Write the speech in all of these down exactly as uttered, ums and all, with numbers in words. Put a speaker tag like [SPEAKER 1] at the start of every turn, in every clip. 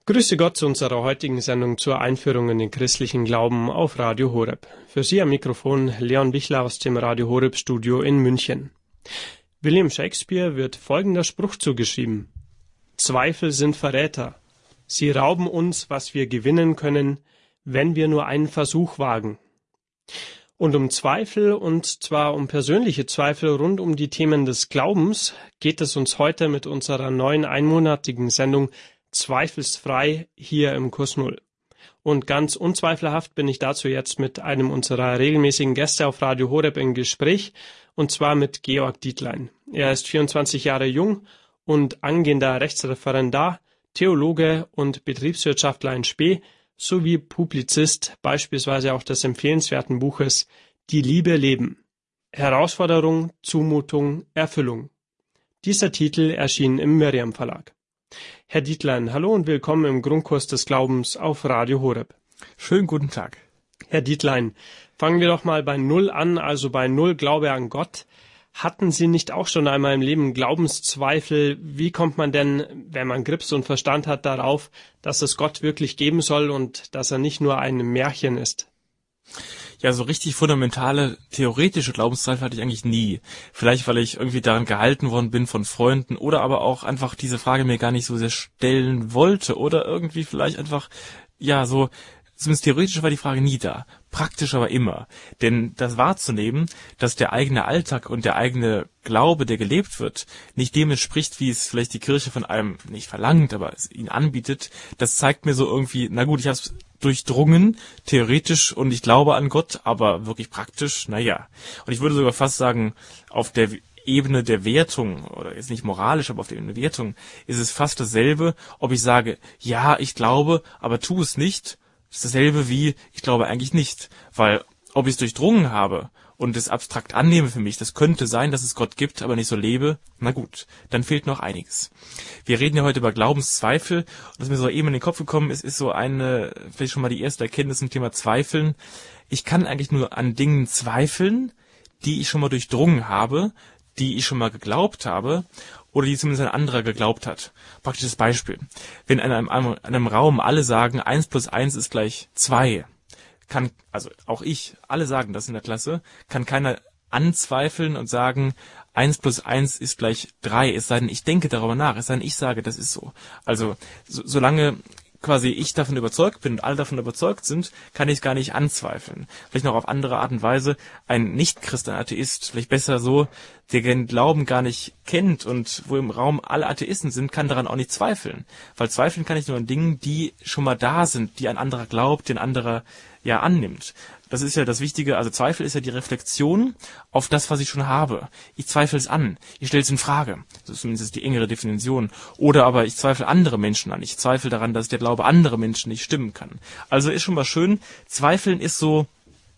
[SPEAKER 1] Grüße Gott zu unserer heutigen Sendung zur Einführung in den christlichen Glauben auf Radio Horeb. Für Sie am Mikrofon Leon Bichler aus dem Radio Horeb Studio in München. William Shakespeare wird folgender Spruch zugeschrieben: Zweifel sind Verräter. Sie rauben uns, was wir gewinnen können, wenn wir nur einen Versuch wagen. Und um Zweifel, und zwar um persönliche Zweifel rund um die Themen des Glaubens, geht es uns heute mit unserer neuen einmonatigen Sendung Zweifelsfrei hier im Kurs Null. Und ganz unzweifelhaft bin ich dazu jetzt mit einem unserer regelmäßigen Gäste auf Radio Horeb im Gespräch, und zwar mit Georg Dietlein. Er ist vierundzwanzig Jahre jung und angehender Rechtsreferendar, Theologe und Betriebswirtschaftler in Spee sowie Publizist, beispielsweise auch des empfehlenswerten Buches Die Liebe leben. Herausforderung, Zumutung, Erfüllung. Dieser Titel erschien im Miriam Verlag. Herr Dietlein, hallo und willkommen im Grundkurs des Glaubens auf Radio Horeb.
[SPEAKER 2] Schönen guten Tag.
[SPEAKER 1] Herr Dietlein, fangen wir doch mal bei Null an, also bei Null Glaube an Gott. Hatten Sie nicht auch schon einmal im Leben Glaubenszweifel? Wie kommt man denn, wenn man Grips und Verstand hat, darauf, dass es Gott wirklich geben soll und dass er nicht nur ein Märchen ist?
[SPEAKER 2] Ja, so richtig fundamentale, theoretische Glaubenszweifel hatte ich eigentlich nie. Vielleicht, weil ich irgendwie daran gehalten worden bin von Freunden oder aber auch einfach diese Frage mir gar nicht so sehr stellen wollte oder irgendwie vielleicht einfach, ja, so, zumindest theoretisch war die Frage nie da, praktisch aber immer. Denn das wahrzunehmen, dass der eigene Alltag und der eigene Glaube, der gelebt wird, nicht dem entspricht, wie es vielleicht die Kirche von einem nicht verlangt, aber es ihn anbietet, das zeigt mir so irgendwie, na gut, ich habe es durchdrungen, theoretisch, und ich glaube an Gott, aber wirklich praktisch, naja. Und ich würde sogar fast sagen, auf der Ebene der Wertung, oder jetzt nicht moralisch, aber auf der Ebene der Wertung, ist es fast dasselbe, ob ich sage, ja, ich glaube, aber tu es nicht. Das ist dasselbe wie, ich glaube eigentlich nicht, weil ob ich es durchdrungen habe und es abstrakt annehme für mich, das könnte sein, dass es Gott gibt, aber nicht so lebe, na gut, dann fehlt noch einiges. Wir reden ja heute über Glaubenszweifel, und was mir so eben in den Kopf gekommen ist, ist so eine, vielleicht schon mal die erste Erkenntnis zum Thema Zweifeln. Ich kann eigentlich nur an Dingen zweifeln, die ich schon mal durchdrungen habe, die ich schon mal geglaubt habe, oder die zumindest ein anderer geglaubt hat. Praktisches Beispiel. Wenn in einem, in einem Raum alle sagen, eins plus eins ist gleich zwei, kann, also auch ich, alle sagen das in der Klasse, kann keiner anzweifeln und sagen, eins plus eins ist gleich drei, es sei denn, ich denke darüber nach, es sei denn, ich sage, das ist so. Also, so, solange quasi ich davon überzeugt bin und alle davon überzeugt sind, kann ich es gar nicht anzweifeln. Vielleicht noch auf andere Art und Weise. Ein Nicht-Christ, ein Atheist, vielleicht besser so, der den Glauben gar nicht kennt und wo im Raum alle Atheisten sind, kann daran auch nicht zweifeln. Weil zweifeln kann ich nur an Dingen, die schon mal da sind, die ein anderer glaubt, den anderer ja annimmt. Das ist ja das Wichtige, also Zweifel ist ja die Reflexion auf das, was ich schon habe. Ich zweifle es an, ich stelle es in Frage. Das ist zumindest die engere Definition. Oder aber ich zweifle andere Menschen an. Ich zweifle daran, dass der Glaube anderer Menschen nicht stimmen kann. Also ist schon mal schön. Zweifeln ist so,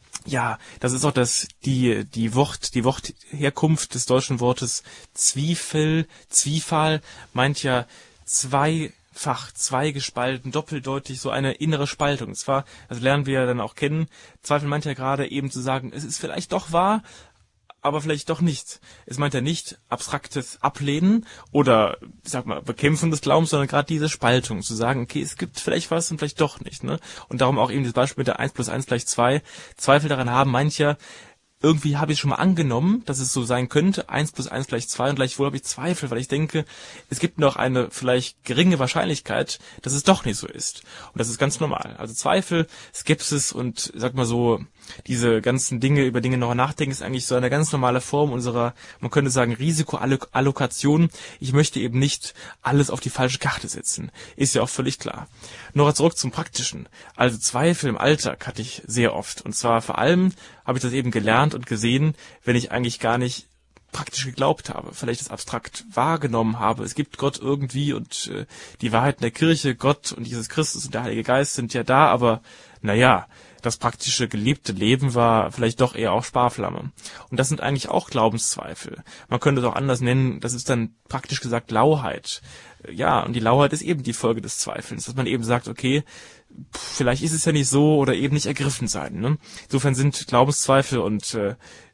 [SPEAKER 2] ja, das ist auch das, die, die Wort, die Wortherkunft des deutschen Wortes Zwiefel, Zwiefal, meint ja zwei Fach, zweigespalten, doppeldeutig, so eine innere Spaltung. Zwar, das lernen wir ja dann auch kennen, Zweifel meint ja gerade eben zu sagen, es ist vielleicht doch wahr, aber vielleicht doch nicht. Es meint ja nicht abstraktes Ablehnen oder, ich sag mal, Bekämpfen des Glaubens, sondern gerade diese Spaltung, zu sagen, okay, es gibt vielleicht was und vielleicht doch nicht, ne? Und darum auch eben das Beispiel mit der eins plus eins gleich zwei. Zweifel daran haben mancher, irgendwie habe ich schon mal angenommen, dass es so sein könnte, eins plus eins gleich zwei, und gleichwohl habe ich Zweifel, weil ich denke, es gibt noch eine vielleicht geringe Wahrscheinlichkeit, dass es doch nicht so ist. Und das ist ganz normal. Also Zweifel, Skepsis und, sag mal so, diese ganzen Dinge, über Dinge noch nachdenken, ist eigentlich so eine ganz normale Form unserer, man könnte sagen, Risikoallokation. Ich möchte eben nicht alles auf die falsche Karte setzen. Ist ja auch völlig klar. Noch zurück zum Praktischen. Also Zweifel im Alltag hatte ich sehr oft. Und zwar vor allem habe ich das eben gelernt und gesehen, wenn ich eigentlich gar nicht praktisch geglaubt habe, vielleicht das abstrakt wahrgenommen habe. Es gibt Gott irgendwie und äh, die Wahrheiten der Kirche, Gott und Jesus Christus und der Heilige Geist sind ja da, aber naja, das praktische gelebte Leben war vielleicht doch eher auch Sparflamme. Und das sind eigentlich auch Glaubenszweifel. Man könnte es auch anders nennen, das ist dann praktisch gesagt Lauheit. Ja, und die Lauheit ist eben die Folge des Zweifelns, dass man eben sagt, okay, vielleicht ist es ja nicht so oder eben nicht ergriffen sein. Ne? Insofern sind Glaubenszweifel und äh,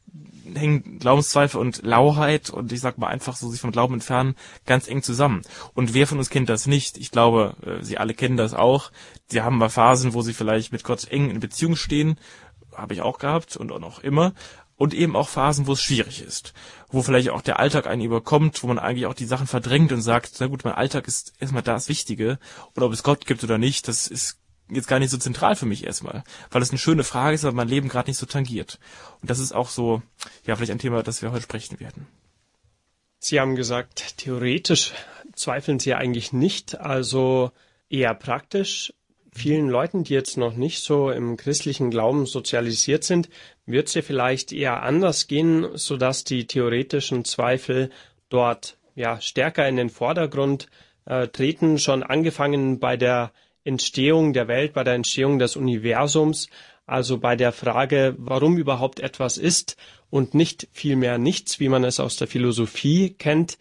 [SPEAKER 2] hängen Glaubenszweifel und Lauheit und ich sag mal einfach so sich vom Glauben entfernen ganz eng zusammen. Und wer von uns kennt das nicht? Ich glaube, Sie alle kennen das auch. Sie haben mal Phasen, wo Sie vielleicht mit Gott eng in Beziehung stehen, habe ich auch gehabt und auch noch immer. Und eben auch Phasen, wo es schwierig ist, wo vielleicht auch der Alltag einen überkommt, wo man eigentlich auch die Sachen verdrängt und sagt, na gut, mein Alltag ist erstmal das Wichtige und ob es Gott gibt oder nicht, das ist jetzt gar nicht so zentral für mich erstmal, weil es eine schöne Frage ist, aber mein Leben gerade nicht so tangiert. Und das ist auch so, ja, vielleicht ein Thema, das wir heute sprechen werden.
[SPEAKER 1] Sie haben gesagt, theoretisch zweifeln Sie eigentlich nicht, also eher praktisch. Vielen Leuten, die jetzt noch nicht so im christlichen Glauben sozialisiert sind, wird es ja vielleicht eher anders gehen, sodass die theoretischen Zweifel dort ja stärker in den Vordergrund äh, treten, schon angefangen bei der Entstehung der Welt, bei der Entstehung des Universums, also bei der Frage, warum überhaupt etwas ist und nicht vielmehr nichts, wie man es aus der Philosophie kennt.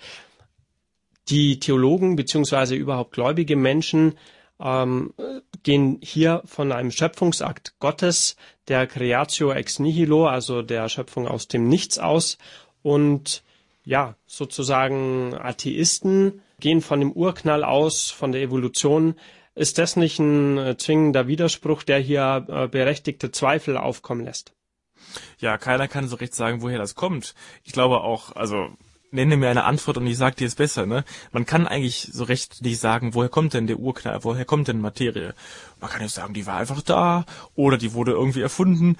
[SPEAKER 1] Die Theologen bzw. überhaupt gläubige Menschen ähm, gehen hier von einem Schöpfungsakt Gottes, der Creatio ex nihilo, also der Schöpfung aus dem Nichts aus. Und ja, sozusagen Atheisten gehen von dem Urknall aus, von der Evolution. Ist das nicht ein äh, zwingender Widerspruch, der hier äh, berechtigte Zweifel aufkommen lässt?
[SPEAKER 2] Ja, keiner kann so recht sagen, woher das kommt. Ich glaube auch, also nenne mir eine Antwort und ich sag dir es besser, ne? Man kann eigentlich so recht nicht sagen, woher kommt denn der Urknall, woher kommt denn Materie? Man kann jetzt sagen, die war einfach da oder die wurde irgendwie erfunden.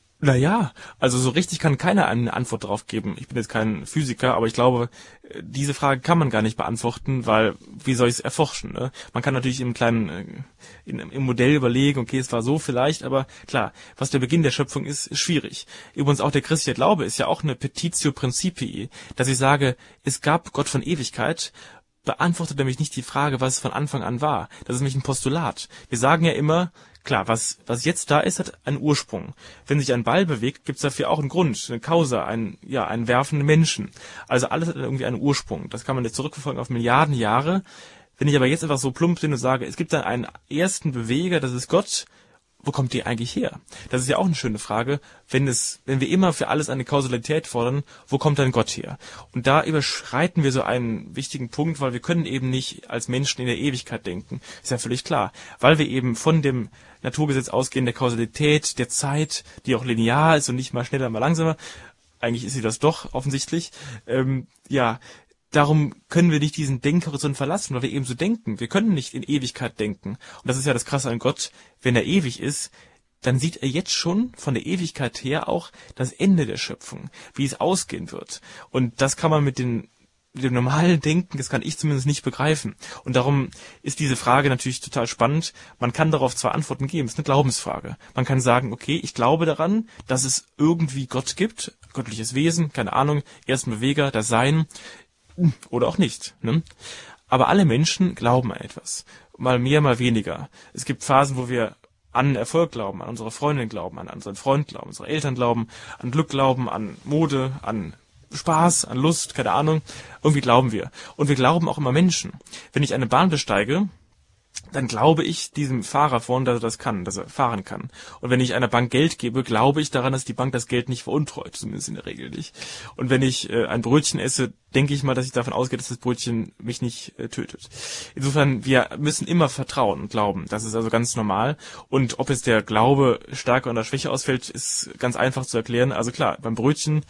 [SPEAKER 2] Naja, also so richtig kann keiner eine Antwort drauf geben. Ich bin jetzt kein Physiker, aber ich glaube, diese Frage kann man gar nicht beantworten, weil wie soll ich es erforschen? Ne? Man kann natürlich im kleinen in, im Modell überlegen, okay, es war so vielleicht, aber klar, was der Beginn der Schöpfung ist, ist schwierig. Übrigens auch der christliche Glaube ist ja auch eine Petitio Principii, dass ich sage, es gab Gott von Ewigkeit, beantwortet nämlich nicht die Frage, was es von Anfang an war. Das ist nämlich ein Postulat. Wir sagen ja immer, klar, was was jetzt da ist, hat einen Ursprung. Wenn sich ein Ball bewegt, gibt es dafür auch einen Grund, eine Causa, einen, ja, einen werfenden Menschen. Also alles hat irgendwie einen Ursprung. Das kann man jetzt zurückverfolgen auf Milliarden Jahre. Wenn ich aber jetzt einfach so plump bin und sage, es gibt dann einen ersten Beweger, das ist Gott, wo kommt die eigentlich her? Das ist ja auch eine schöne Frage. Wenn es, wenn wir immer für alles eine Kausalität fordern, wo kommt dann Gott her? Und da überschreiten wir so einen wichtigen Punkt, weil wir können eben nicht als Menschen in der Ewigkeit denken. Ist ja völlig klar. Weil wir eben von dem Naturgesetz ausgehen, der Kausalität, der Zeit, die auch linear ist und nicht mal schneller, mal langsamer. Eigentlich ist sie das doch offensichtlich. Ähm, ja, darum können wir nicht diesen Denkhorizont verlassen, weil wir eben so denken. Wir können nicht in Ewigkeit denken. Und das ist ja das Krasse an Gott. Wenn er ewig ist, dann sieht er jetzt schon von der Ewigkeit her auch das Ende der Schöpfung, wie es ausgehen wird. Und das kann man mit den mit dem normalen Denken, das kann ich zumindest nicht begreifen. Und darum ist diese Frage natürlich total spannend. Man kann darauf zwar Antworten geben, es ist eine Glaubensfrage. Man kann sagen, okay, ich glaube daran, dass es irgendwie Gott gibt, göttliches Wesen, keine Ahnung, ersten Beweger, das Sein, oder auch nicht. Ne? Aber alle Menschen glauben an etwas. Mal mehr, mal weniger. Es gibt Phasen, wo wir an Erfolg glauben, an unsere Freundin glauben, an unseren Freund glauben, unsere Eltern glauben, an Glück glauben, an Mode, an Spaß, an Lust, keine Ahnung. Irgendwie glauben wir. Und wir glauben auch immer Menschen. Wenn ich eine Bahn besteige, dann glaube ich diesem Fahrer vorne, dass er das kann, dass er fahren kann. Und wenn ich einer Bank Geld gebe, glaube ich daran, dass die Bank das Geld nicht veruntreut, zumindest in der Regel nicht. Und wenn ich äh, ein Brötchen esse, denke ich mal, dass ich davon ausgehe, dass das Brötchen mich nicht äh, tötet. Insofern, wir müssen immer vertrauen und glauben. Das ist also ganz normal. Und ob jetzt der Glaube stärker oder schwächer ausfällt, ist ganz einfach zu erklären. Also klar, beim Brötchen,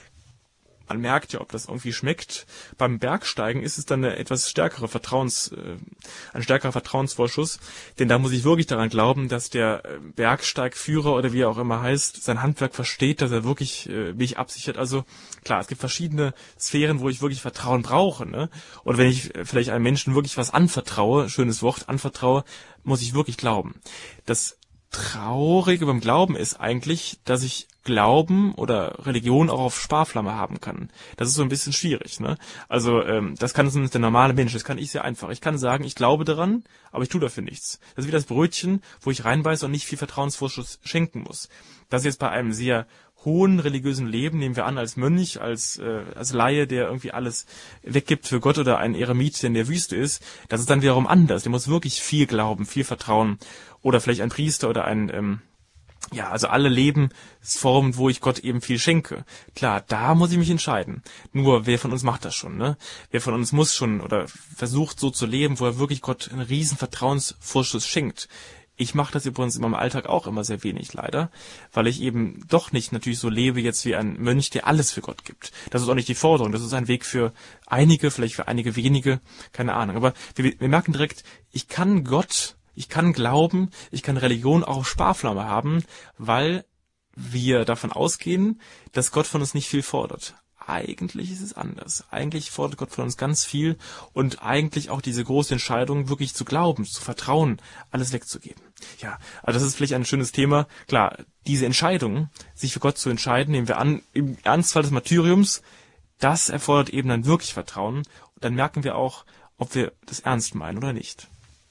[SPEAKER 2] man merkt ja, ob das irgendwie schmeckt. Beim Bergsteigen ist es dann eine etwas stärkere Vertrauens, äh, ein stärkerer Vertrauensvorschuss, denn da muss ich wirklich daran glauben, dass der Bergsteigführer oder wie er auch immer heißt, sein Handwerk versteht, dass er wirklich äh, mich absichert. Also klar, es gibt verschiedene Sphären, wo ich wirklich Vertrauen brauche, ne? Und wenn ich vielleicht einem Menschen wirklich was anvertraue, schönes Wort, anvertraue, muss ich wirklich glauben. Das Traurige beim Glauben ist eigentlich, dass ich Glauben oder Religion auch auf Sparflamme haben kann. Das ist so ein bisschen schwierig, ne? Also ähm, das kann zumindest der normale Mensch, das kann ich sehr einfach. Ich kann sagen, ich glaube daran, aber ich tue dafür nichts. Das ist wie das Brötchen, wo ich reinbeiße und nicht viel Vertrauensvorschuss schenken muss. Das ist jetzt bei einem sehr hohen religiösen Leben, nehmen wir an, als Mönch, als äh, als Laie, der irgendwie alles weggibt für Gott oder ein Eremit, der in der Wüste ist, das ist dann wiederum anders. Der muss wirklich viel glauben, viel vertrauen. Oder vielleicht ein Priester oder ein ähm, Ja, also alle Lebensformen, wo ich Gott eben viel schenke. Klar, da muss ich mich entscheiden. Nur, wer von uns macht das schon, ne? Wer von uns muss schon oder versucht so zu leben, wo er wirklich Gott einen riesen Vertrauensvorschuss schenkt. Ich mache das übrigens in meinem Alltag auch immer sehr wenig, leider, weil ich eben doch nicht natürlich so lebe jetzt wie ein Mönch, der alles für Gott gibt. Das ist auch nicht die Forderung, das ist ein Weg für einige, vielleicht für einige wenige, keine Ahnung. Aber wir, wir merken direkt, ich kann Gott, ich kann glauben, ich kann Religion auch auf Sparflamme haben, weil wir davon ausgehen, dass Gott von uns nicht viel fordert. Eigentlich ist es anders. Eigentlich fordert Gott von uns ganz viel und eigentlich auch diese große Entscheidung, wirklich zu glauben, zu vertrauen, alles wegzugeben. Ja, also das ist vielleicht ein schönes Thema. Klar, diese Entscheidung, sich für Gott zu entscheiden, nehmen wir an, im Ernstfall des Martyriums, das erfordert eben dann wirklich Vertrauen. Und dann merken wir auch, ob wir das ernst meinen oder nicht.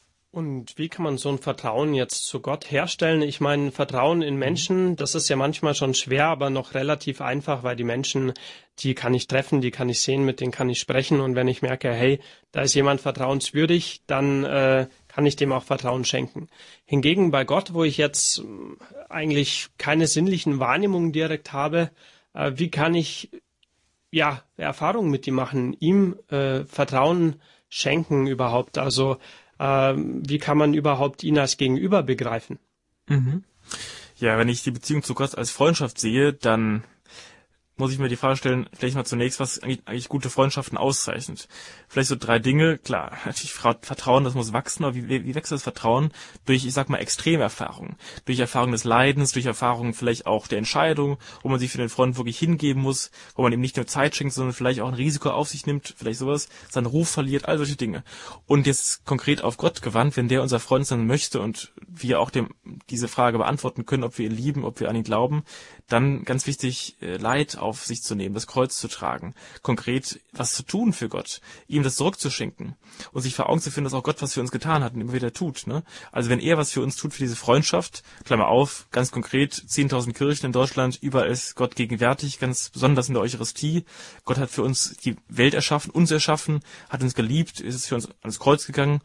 [SPEAKER 1] Und wie kann man so ein Vertrauen jetzt zu Gott herstellen? Ich meine, Vertrauen in Menschen, das ist ja manchmal schon schwer, aber noch relativ einfach, weil die Menschen, die kann ich treffen, die kann ich sehen, mit denen kann ich sprechen. Und wenn ich merke, hey, da ist jemand vertrauenswürdig, dann äh, kann ich dem auch Vertrauen schenken. Hingegen bei Gott, wo ich jetzt eigentlich keine sinnlichen Wahrnehmungen direkt habe, äh, wie kann ich ja Erfahrungen mit ihm machen, ihm äh, Vertrauen schenken überhaupt? Also wie kann man überhaupt ihn als Gegenüber begreifen?
[SPEAKER 2] Mhm. Ja, wenn ich die Beziehung zu Gott als Freundschaft sehe, dann muss ich mir die Frage stellen, vielleicht mal zunächst, was eigentlich, eigentlich gute Freundschaften auszeichnet. Vielleicht so drei Dinge. Klar, natürlich Vertrauen, das muss wachsen, aber wie, wie wächst das Vertrauen? Durch, ich sag mal, Extremerfahrungen. Durch Erfahrung des Leidens, durch Erfahrung vielleicht auch der Entscheidung, wo man sich für den Freund wirklich hingeben muss, wo man ihm nicht nur Zeit schenkt, sondern vielleicht auch ein Risiko auf sich nimmt, vielleicht sowas, seinen Ruf verliert, all solche Dinge. Und jetzt konkret auf Gott gewandt, wenn der unser Freund sein möchte und wir auch dem diese Frage beantworten können, ob wir ihn lieben, ob wir an ihn glauben, dann ganz wichtig, Leid auf sich zu nehmen, das Kreuz zu tragen, konkret was zu tun für Gott, ihm das zurückzuschenken und sich vor Augen zu führen, dass auch Gott was für uns getan hat und immer wieder tut. Ne? Also wenn er was für uns tut, für diese Freundschaft, Klammer auf, ganz konkret, zehntausend Kirchen in Deutschland, überall ist Gott gegenwärtig, ganz besonders in der Eucharistie. Gott hat für uns die Welt erschaffen, uns erschaffen, hat uns geliebt, ist für uns ans Kreuz gegangen.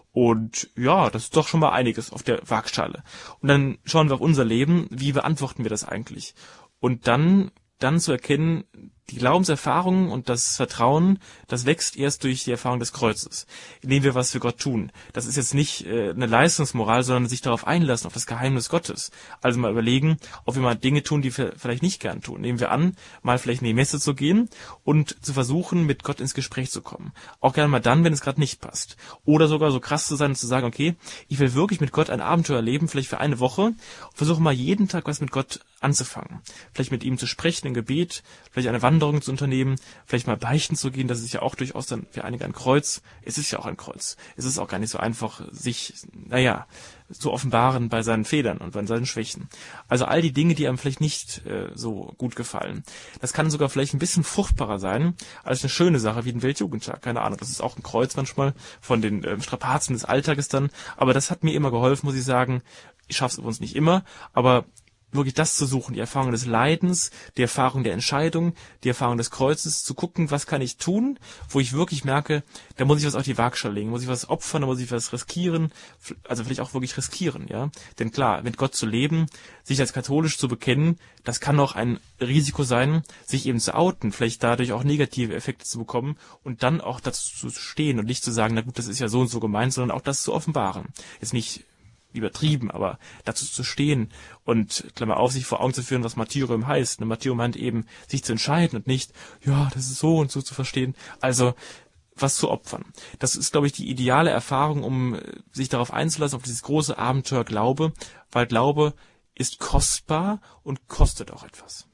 [SPEAKER 2] Und ja, das ist doch schon mal einiges auf der Waagschale. Und dann schauen wir auf unser Leben, wie beantworten wir das eigentlich? Und dann, dann zu erkennen, die Glaubenserfahrung und das Vertrauen, das wächst erst durch die Erfahrung des Kreuzes, indem wir was für Gott tun. Das ist jetzt nicht äh, eine Leistungsmoral, sondern sich darauf einlassen, auf das Geheimnis Gottes. Also mal überlegen, ob wir mal Dinge tun, die wir vielleicht nicht gern tun. Nehmen wir an, mal vielleicht in die Messe zu gehen und zu versuchen, mit Gott ins Gespräch zu kommen. Auch gerne mal dann, wenn es gerade nicht passt. Oder sogar so krass zu sein und zu sagen, okay, ich will wirklich mit Gott ein Abenteuer erleben, vielleicht für eine Woche, und versuche mal jeden Tag was mit Gott anzufangen. Vielleicht mit ihm zu sprechen, ein Gebet, vielleicht eine Wanderung zu unternehmen, vielleicht mal beichten zu gehen, das ist ja auch durchaus dann für einige ein Kreuz. Es ist ja auch ein Kreuz. Es ist auch gar nicht so einfach, sich, naja, zu offenbaren bei seinen Fehlern und bei seinen Schwächen. Also all die Dinge, die einem vielleicht nicht äh, so gut gefallen. Das kann sogar vielleicht ein bisschen fruchtbarer sein, als eine schöne Sache wie ein Weltjugendtag. Keine Ahnung, das ist auch ein Kreuz manchmal von den äh, Strapazen des Alltages dann. Aber das hat mir immer geholfen, muss ich sagen. Ich schaff's übrigens nicht immer, aber wirklich das zu suchen, die Erfahrung des Leidens, die Erfahrung der Entscheidung, die Erfahrung des Kreuzes, zu gucken, was kann ich tun, wo ich wirklich merke, da muss ich was auf die Waagschale legen, muss ich was opfern, da muss ich was riskieren, also vielleicht auch wirklich riskieren, ja. Denn klar, mit Gott zu leben, sich als katholisch zu bekennen, das kann auch ein Risiko sein, sich eben zu outen, vielleicht dadurch auch negative Effekte zu bekommen und dann auch dazu zu stehen und nicht zu sagen, na gut, das ist ja so und so gemeint, sondern auch das zu offenbaren. Jetzt nicht übertrieben, aber dazu zu stehen und, Klammer auf, sich vor Augen zu führen, was Martyrium heißt. Ein Martyrium meint eben, sich zu entscheiden und nicht, ja, das ist so und so zu verstehen. Also, was zu opfern. Das ist, glaube ich, die ideale Erfahrung, um sich darauf einzulassen, auf dieses große Abenteuer Glaube, weil Glaube ist kostbar und kostet auch etwas.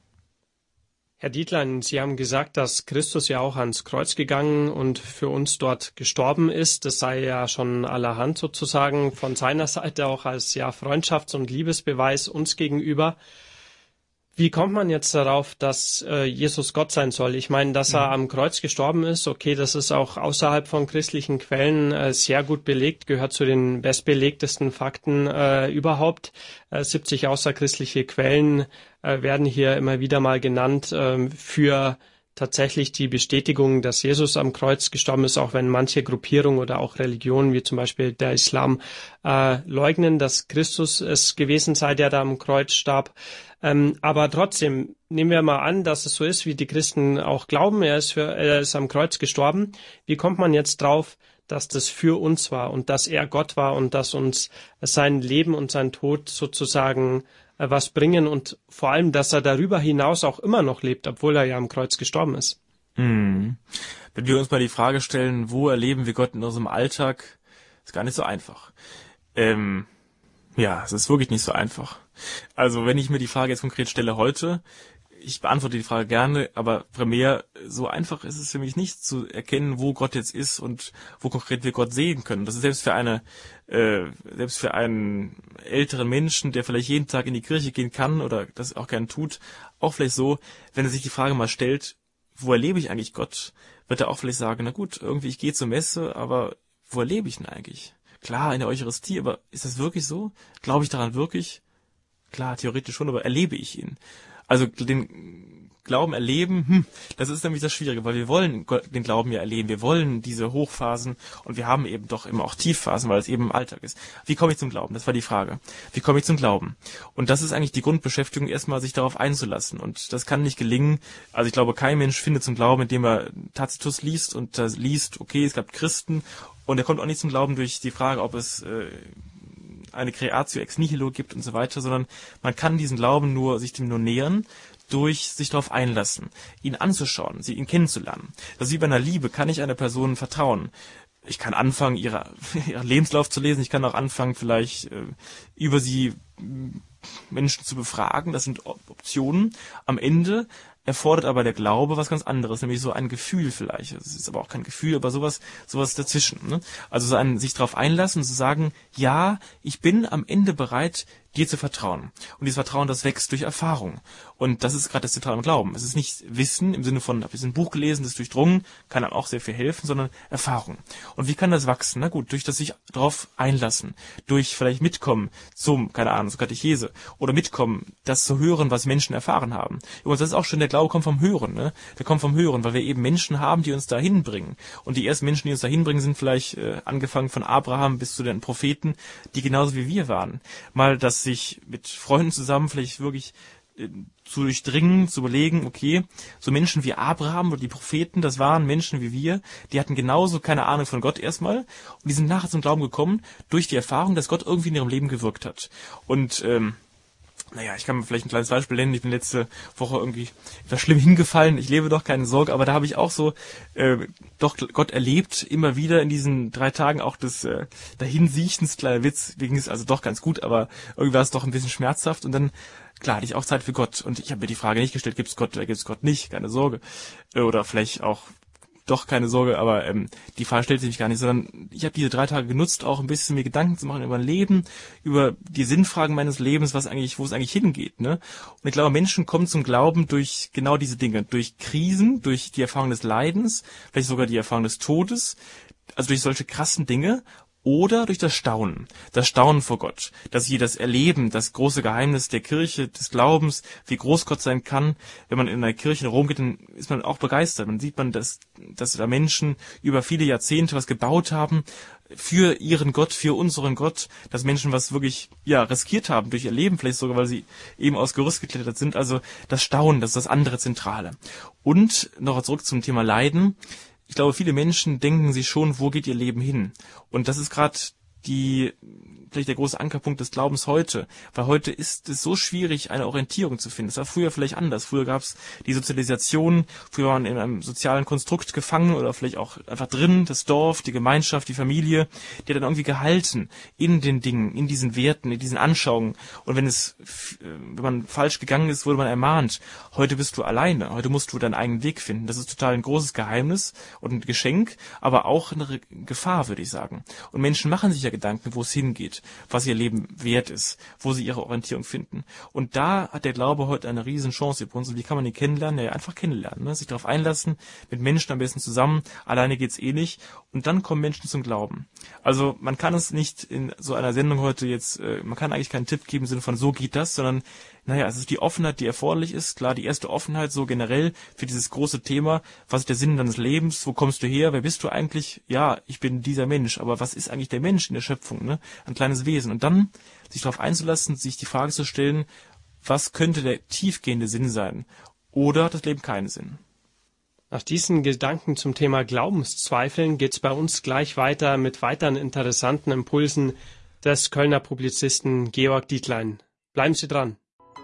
[SPEAKER 1] Herr Dietlein, Sie haben gesagt, dass Christus ja auch ans Kreuz gegangen und für uns dort gestorben ist. Das sei ja schon allerhand sozusagen von seiner Seite auch als ja Freundschafts- und Liebesbeweis uns gegenüber. Wie kommt man jetzt darauf, dass äh, Jesus Gott sein soll? Ich meine, dass er am Kreuz gestorben ist, okay, das ist auch außerhalb von christlichen Quellen äh, sehr gut belegt, gehört zu den bestbelegtesten Fakten äh, überhaupt. Äh, siebzig außerchristliche Quellen äh, werden hier immer wieder mal genannt äh, für tatsächlich die Bestätigung, dass Jesus am Kreuz gestorben ist, auch wenn manche Gruppierungen oder auch Religionen, wie zum Beispiel der Islam, äh, leugnen, dass Christus es gewesen sei, der da am Kreuz starb. Ähm, aber trotzdem, nehmen wir mal an, dass es so ist, wie die Christen auch glauben, er ist, für, er ist am Kreuz gestorben. Wie kommt man jetzt drauf, dass das für uns war und dass er Gott war und dass uns sein Leben und sein Tod sozusagen äh, was bringen und vor allem, dass er darüber hinaus auch immer noch lebt, obwohl er ja am Kreuz gestorben ist?
[SPEAKER 2] Hm. Wenn wir uns mal die Frage stellen, wo erleben wir Gott in unserem Alltag, ist gar nicht so einfach. Ähm, ja, es ist wirklich nicht so einfach. Also wenn ich mir die Frage jetzt konkret stelle heute, ich beantworte die Frage gerne, aber primär so einfach ist es für mich nicht zu erkennen, wo Gott jetzt ist und wo konkret wir Gott sehen können. Das ist selbst für eine, äh, selbst für einen älteren Menschen, der vielleicht jeden Tag in die Kirche gehen kann oder das auch gern tut, auch vielleicht so, wenn er sich die Frage mal stellt, wo erlebe ich eigentlich Gott, wird er auch vielleicht sagen, na gut, irgendwie ich gehe zur Messe, aber wo erlebe ich ihn eigentlich? Klar, in der Eucharistie, aber ist das wirklich so? Glaube ich daran wirklich? Klar, theoretisch schon, aber erlebe ich ihn? Also den Glauben erleben, hm, das ist nämlich das Schwierige, weil wir wollen den Glauben ja erleben, wir wollen diese Hochphasen und wir haben eben doch immer auch Tiefphasen, weil es eben im Alltag ist. Wie komme ich zum Glauben? Das war die Frage. Wie komme ich zum Glauben? Und das ist eigentlich die Grundbeschäftigung, erstmal sich darauf einzulassen. Und das kann nicht gelingen. Also ich glaube, kein Mensch findet zum Glauben, indem er Tacitus liest und da liest, okay, es gab Christen, und er kommt auch nicht zum Glauben durch die Frage, ob es äh, eine Creatio ex nihilo gibt und so weiter, sondern man kann diesen Glauben nur, sich dem nur nähern, durch sich darauf einlassen, ihn anzuschauen, sie ihn kennenzulernen. Das ist wie bei einer Liebe, kann ich einer Person vertrauen. Ich kann anfangen, ihre, ihren Lebenslauf zu lesen, ich kann auch anfangen, vielleicht äh, über sie äh, Menschen zu befragen, das sind Optionen. Am Ende erfordert aber der Glaube was ganz anderes, nämlich so ein Gefühl vielleicht. Es ist aber auch kein Gefühl, aber sowas, sowas dazwischen. Ne? Also so ein sich darauf einlassen, zu sagen, ja, ich bin am Ende bereit, dir zu vertrauen. Und dieses Vertrauen, das wächst durch Erfahrung. Und das ist gerade das Zentrale am Glauben. Es ist nicht Wissen im Sinne von, habe ich ein Buch gelesen, das ist durchdrungen, kann einem auch sehr viel helfen, sondern Erfahrung. Und wie kann das wachsen? Na gut, durch das sich darauf einlassen, durch vielleicht mitkommen zum, keine Ahnung, so Katechese, oder mitkommen, das zu hören, was Menschen erfahren haben. Übrigens, das ist auch schon, der Glaube kommt vom Hören, ne? Der kommt vom Hören, weil wir eben Menschen haben, die uns dahin bringen. Und die ersten Menschen, die uns dahin bringen, sind vielleicht äh, angefangen von Abraham bis zu den Propheten, die genauso wie wir waren. Mal das sich mit Freunden zusammen vielleicht wirklich äh, zu durchdringen, zu überlegen, okay, so Menschen wie Abraham oder die Propheten, das waren Menschen wie wir, die hatten genauso keine Ahnung von Gott erstmal und die sind nachher zum Glauben gekommen durch die Erfahrung, dass Gott irgendwie in ihrem Leben gewirkt hat. Und ähm, naja, ich kann mir vielleicht ein kleines Beispiel nennen. Ich bin letzte Woche irgendwie etwas schlimm hingefallen. Ich lebe doch, keine Sorge, aber da habe ich auch so äh, doch Gott erlebt, immer wieder in diesen drei Tagen auch des äh, Dahinsiechens, kleiner Witz, ging es also doch ganz gut, aber irgendwie war es doch ein bisschen schmerzhaft und dann, klar, hatte ich auch Zeit für Gott und ich habe mir die Frage nicht gestellt, gibt es Gott oder gibt es Gott nicht, keine Sorge. Äh, oder vielleicht auch doch, keine Sorge, aber ähm, die Frage stellt sich mich gar nicht, sondern ich habe diese drei Tage genutzt, auch ein bisschen mir Gedanken zu machen über mein Leben, über die Sinnfragen meines Lebens, was eigentlich, wo es eigentlich hingeht, ne? Und ich glaube, Menschen kommen zum Glauben durch genau diese Dinge, durch Krisen, durch die Erfahrung des Leidens, vielleicht sogar die Erfahrung des Todes, also durch solche krassen Dinge. Oder durch das Staunen, das Staunen vor Gott, dass sie das erleben, das große Geheimnis der Kirche, des Glaubens, wie groß Gott sein kann. Wenn man in einer Kirche in Rom geht, dann ist man auch begeistert. Man sieht man, dass, dass da Menschen über viele Jahrzehnte was gebaut haben für ihren Gott, für unseren Gott, dass Menschen was wirklich ja riskiert haben durch ihr Leben, vielleicht sogar, weil sie eben aus Gerüst geklettert sind. Also das Staunen, das ist das andere Zentrale. Und noch zurück zum Thema Leiden. Ich glaube, viele Menschen denken sich schon, wo geht ihr Leben hin? Und das ist gerade die, vielleicht der große Ankerpunkt des Glaubens heute. Weil heute ist es so schwierig, eine Orientierung zu finden. Es war früher vielleicht anders. Früher gab es die Sozialisation, früher war man in einem sozialen Konstrukt gefangen oder vielleicht auch einfach drin, das Dorf, die Gemeinschaft, die Familie, die hat dann irgendwie gehalten in den Dingen, in diesen Werten, in diesen Anschauungen. Und wenn es, wenn man falsch gegangen ist, wurde man ermahnt. Heute bist du alleine. Heute musst du deinen eigenen Weg finden. Das ist total ein großes Geheimnis und ein Geschenk, aber auch eine Gefahr, würde ich sagen. Und Menschen machen sich ja Gedanken, wo es hingeht. was ihr Leben wert ist, wo sie ihre Orientierung finden. Und da hat der Glaube heute eine riesen Chance für uns. Und wie kann man ihn kennenlernen? Ja, einfach kennenlernen, ne? Sich darauf einlassen, mit Menschen am besten zusammen, alleine geht's eh nicht. Und dann kommen Menschen zum Glauben. Also man kann es nicht in so einer Sendung heute jetzt, äh, man kann eigentlich keinen Tipp geben im Sinne von so geht das, sondern naja, es ist die Offenheit, die erforderlich ist. Klar, die erste Offenheit so generell für dieses große Thema. Was ist der Sinn deines Lebens? Wo kommst du her? Wer bist du eigentlich? Ja, ich bin dieser Mensch. Aber was ist eigentlich der Mensch in der Schöpfung? Ne? Ein kleines Wesen. Und dann sich darauf einzulassen, sich die Frage zu stellen, was könnte der tiefgehende Sinn sein? Oder hat das Leben keinen Sinn?
[SPEAKER 1] Nach diesen Gedanken zum Thema Glaubenszweifeln geht's bei uns gleich weiter mit weiteren interessanten Impulsen des Kölner Publizisten Georg Dietlein. Bleiben Sie dran.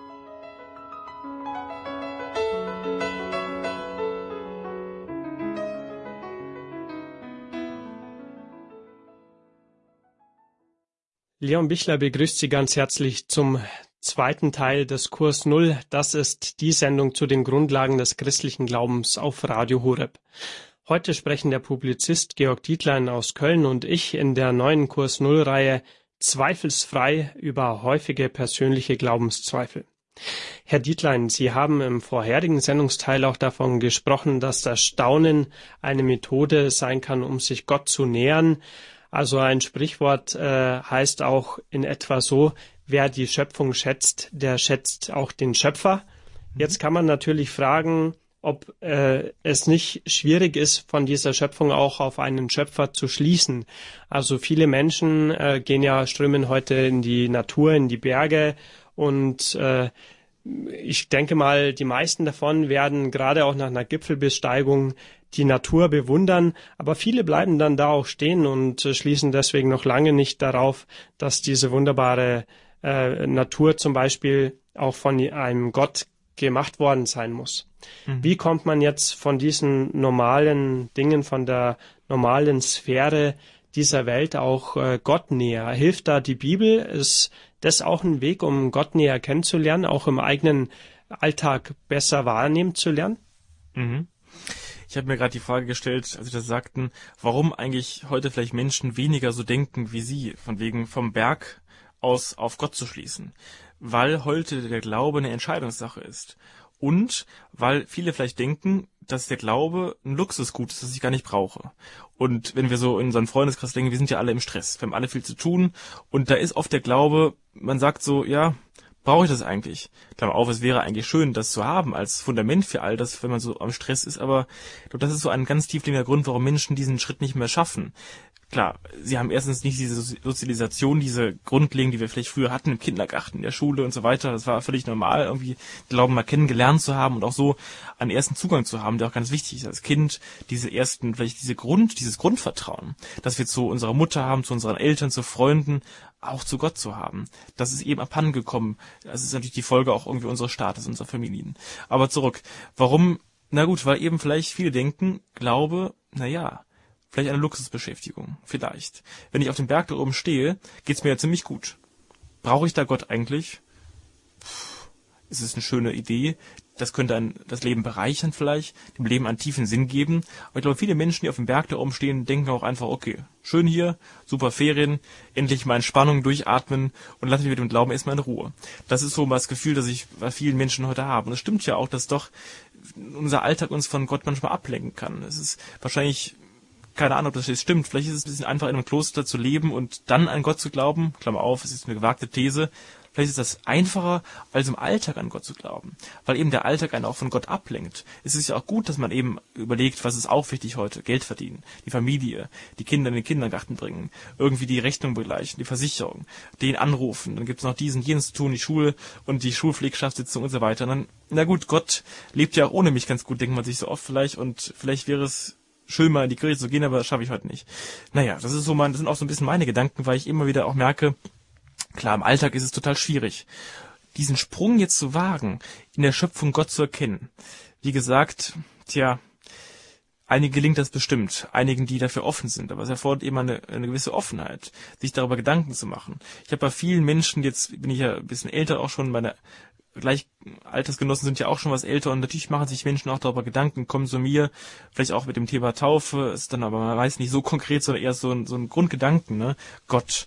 [SPEAKER 1] Leon Bichler begrüßt Sie ganz herzlich zum zweiten Teil des Kurs Null. Das ist die Sendung zu den Grundlagen des christlichen Glaubens auf Radio Horeb. Heute sprechen der Publizist Georg Dietlein aus Köln und ich in der neuen Kurs Null-Reihe zweifelsfrei über häufige persönliche Glaubenszweifel. Herr Dietlein, Sie haben im vorherigen Sendungsteil auch davon gesprochen, dass das Staunen eine Methode sein kann, um sich Gott zu nähern. Also ein Sprichwort äh, heißt auch in etwa so, wer die Schöpfung schätzt, der schätzt auch den Schöpfer. Jetzt kann man natürlich fragen, ob äh, es nicht schwierig ist, von dieser Schöpfung auch auf einen Schöpfer zu schließen. Also viele Menschen äh, gehen ja, strömen heute in die Natur, in die Berge und äh, ich denke mal, die meisten davon werden gerade auch nach einer Gipfelbesteigung die Natur bewundern, aber viele bleiben dann da auch stehen und äh, schließen deswegen noch lange nicht darauf, dass diese wunderbare äh, Natur zum Beispiel auch von einem Gott gemacht worden sein muss. Mhm. Wie kommt man jetzt von diesen normalen Dingen, von der normalen Sphäre dieser Welt auch äh, Gott näher? Hilft da die Bibel? Ist das auch ein Weg, um Gott näher kennenzulernen, auch im eigenen Alltag besser wahrnehmen zu lernen?
[SPEAKER 2] Mhm. Ich habe mir gerade die Frage gestellt, als Sie das sagten, warum eigentlich heute vielleicht Menschen weniger so denken wie Sie, von wegen vom Berg aus auf Gott zu schließen. Weil heute der Glaube eine Entscheidungssache ist. Und weil viele vielleicht denken, dass der Glaube ein Luxusgut ist, das ich gar nicht brauche. Und wenn wir so in unseren Freundeskreis denken, wir sind ja alle im Stress, wir haben alle viel zu tun. Und da ist oft der Glaube, man sagt so, ja, brauche ich das eigentlich? Klammer auf, es wäre eigentlich schön, das zu haben als Fundament für all das, wenn man so am Stress ist, aber das ist so ein ganz tiefliegender Grund, warum Menschen diesen Schritt nicht mehr schaffen. Klar, sie haben erstens nicht diese Sozialisation, diese Grundlagen, die wir vielleicht früher hatten im Kindergarten, in der Schule und so weiter. Das war völlig normal, irgendwie Glauben mal kennengelernt zu haben und auch so einen ersten Zugang zu haben, der auch ganz wichtig ist als Kind. Diese ersten, vielleicht diese Grund, dieses Grundvertrauen, das wir zu unserer Mutter haben, zu unseren Eltern, zu Freunden, auch zu Gott zu haben. Das ist eben abhandengekommen. Das ist natürlich die Folge auch irgendwie unseres Staates, unserer Familien. Aber zurück. Warum? Na gut, weil eben vielleicht viele denken, Glaube, na ja, vielleicht eine Luxusbeschäftigung, vielleicht. Wenn ich auf dem Berg da oben stehe, geht's mir ja ziemlich gut. Brauche ich da Gott eigentlich? Puh, ist es eine schöne Idee. Das könnte ein, das Leben bereichern vielleicht, dem Leben einen tiefen Sinn geben. Aber ich glaube, viele Menschen, die auf dem Berg da oben stehen, denken auch einfach, okay, schön hier, super Ferien, endlich mal Entspannung durchatmen und lass mich mit dem Glauben erstmal in Ruhe. Das ist so mal das Gefühl, das ich bei vielen Menschen heute habe. Und es stimmt ja auch, dass doch unser Alltag uns von Gott manchmal ablenken kann. Es ist wahrscheinlich, keine Ahnung, ob das jetzt stimmt. Vielleicht ist es ein bisschen einfach, in einem Kloster zu leben und dann an Gott zu glauben. Klammer auf, es ist eine gewagte These. Vielleicht ist das einfacher, als im Alltag an Gott zu glauben. Weil eben der Alltag einen auch von Gott ablenkt. Es ist ja auch gut, dass man eben überlegt, was ist auch wichtig heute? Geld verdienen, die Familie, die Kinder in den Kindergarten bringen, irgendwie die Rechnung begleichen, die Versicherung, den anrufen. Dann gibt es noch diesen, jenes zu tun, die Schule und die Schulpflegschaftssitzung und so weiter. Und dann, na gut, Gott lebt ja auch ohne mich ganz gut, denkt man sich so oft vielleicht. Und vielleicht wäre es schön, mal in die Kirche zu gehen, aber das schaffe ich heute nicht. Naja, das ist so mein, das sind auch so ein bisschen meine Gedanken, weil ich immer wieder auch merke, klar, im Alltag ist es total schwierig, diesen Sprung jetzt zu wagen, in der Schöpfung Gott zu erkennen. Wie gesagt, tja, einigen gelingt das bestimmt, einigen, die dafür offen sind, aber es erfordert eben eine, eine gewisse Offenheit, sich darüber Gedanken zu machen. Ich habe bei vielen Menschen, jetzt bin ich ja ein bisschen älter auch schon, meine gleich Altersgenossen sind ja auch schon was älter und natürlich machen sich Menschen auch darüber Gedanken, kommen zu mir, vielleicht auch mit dem Thema Taufe, ist dann aber meist nicht so konkret, sondern eher so ein, so ein Grundgedanken, ne? Gott.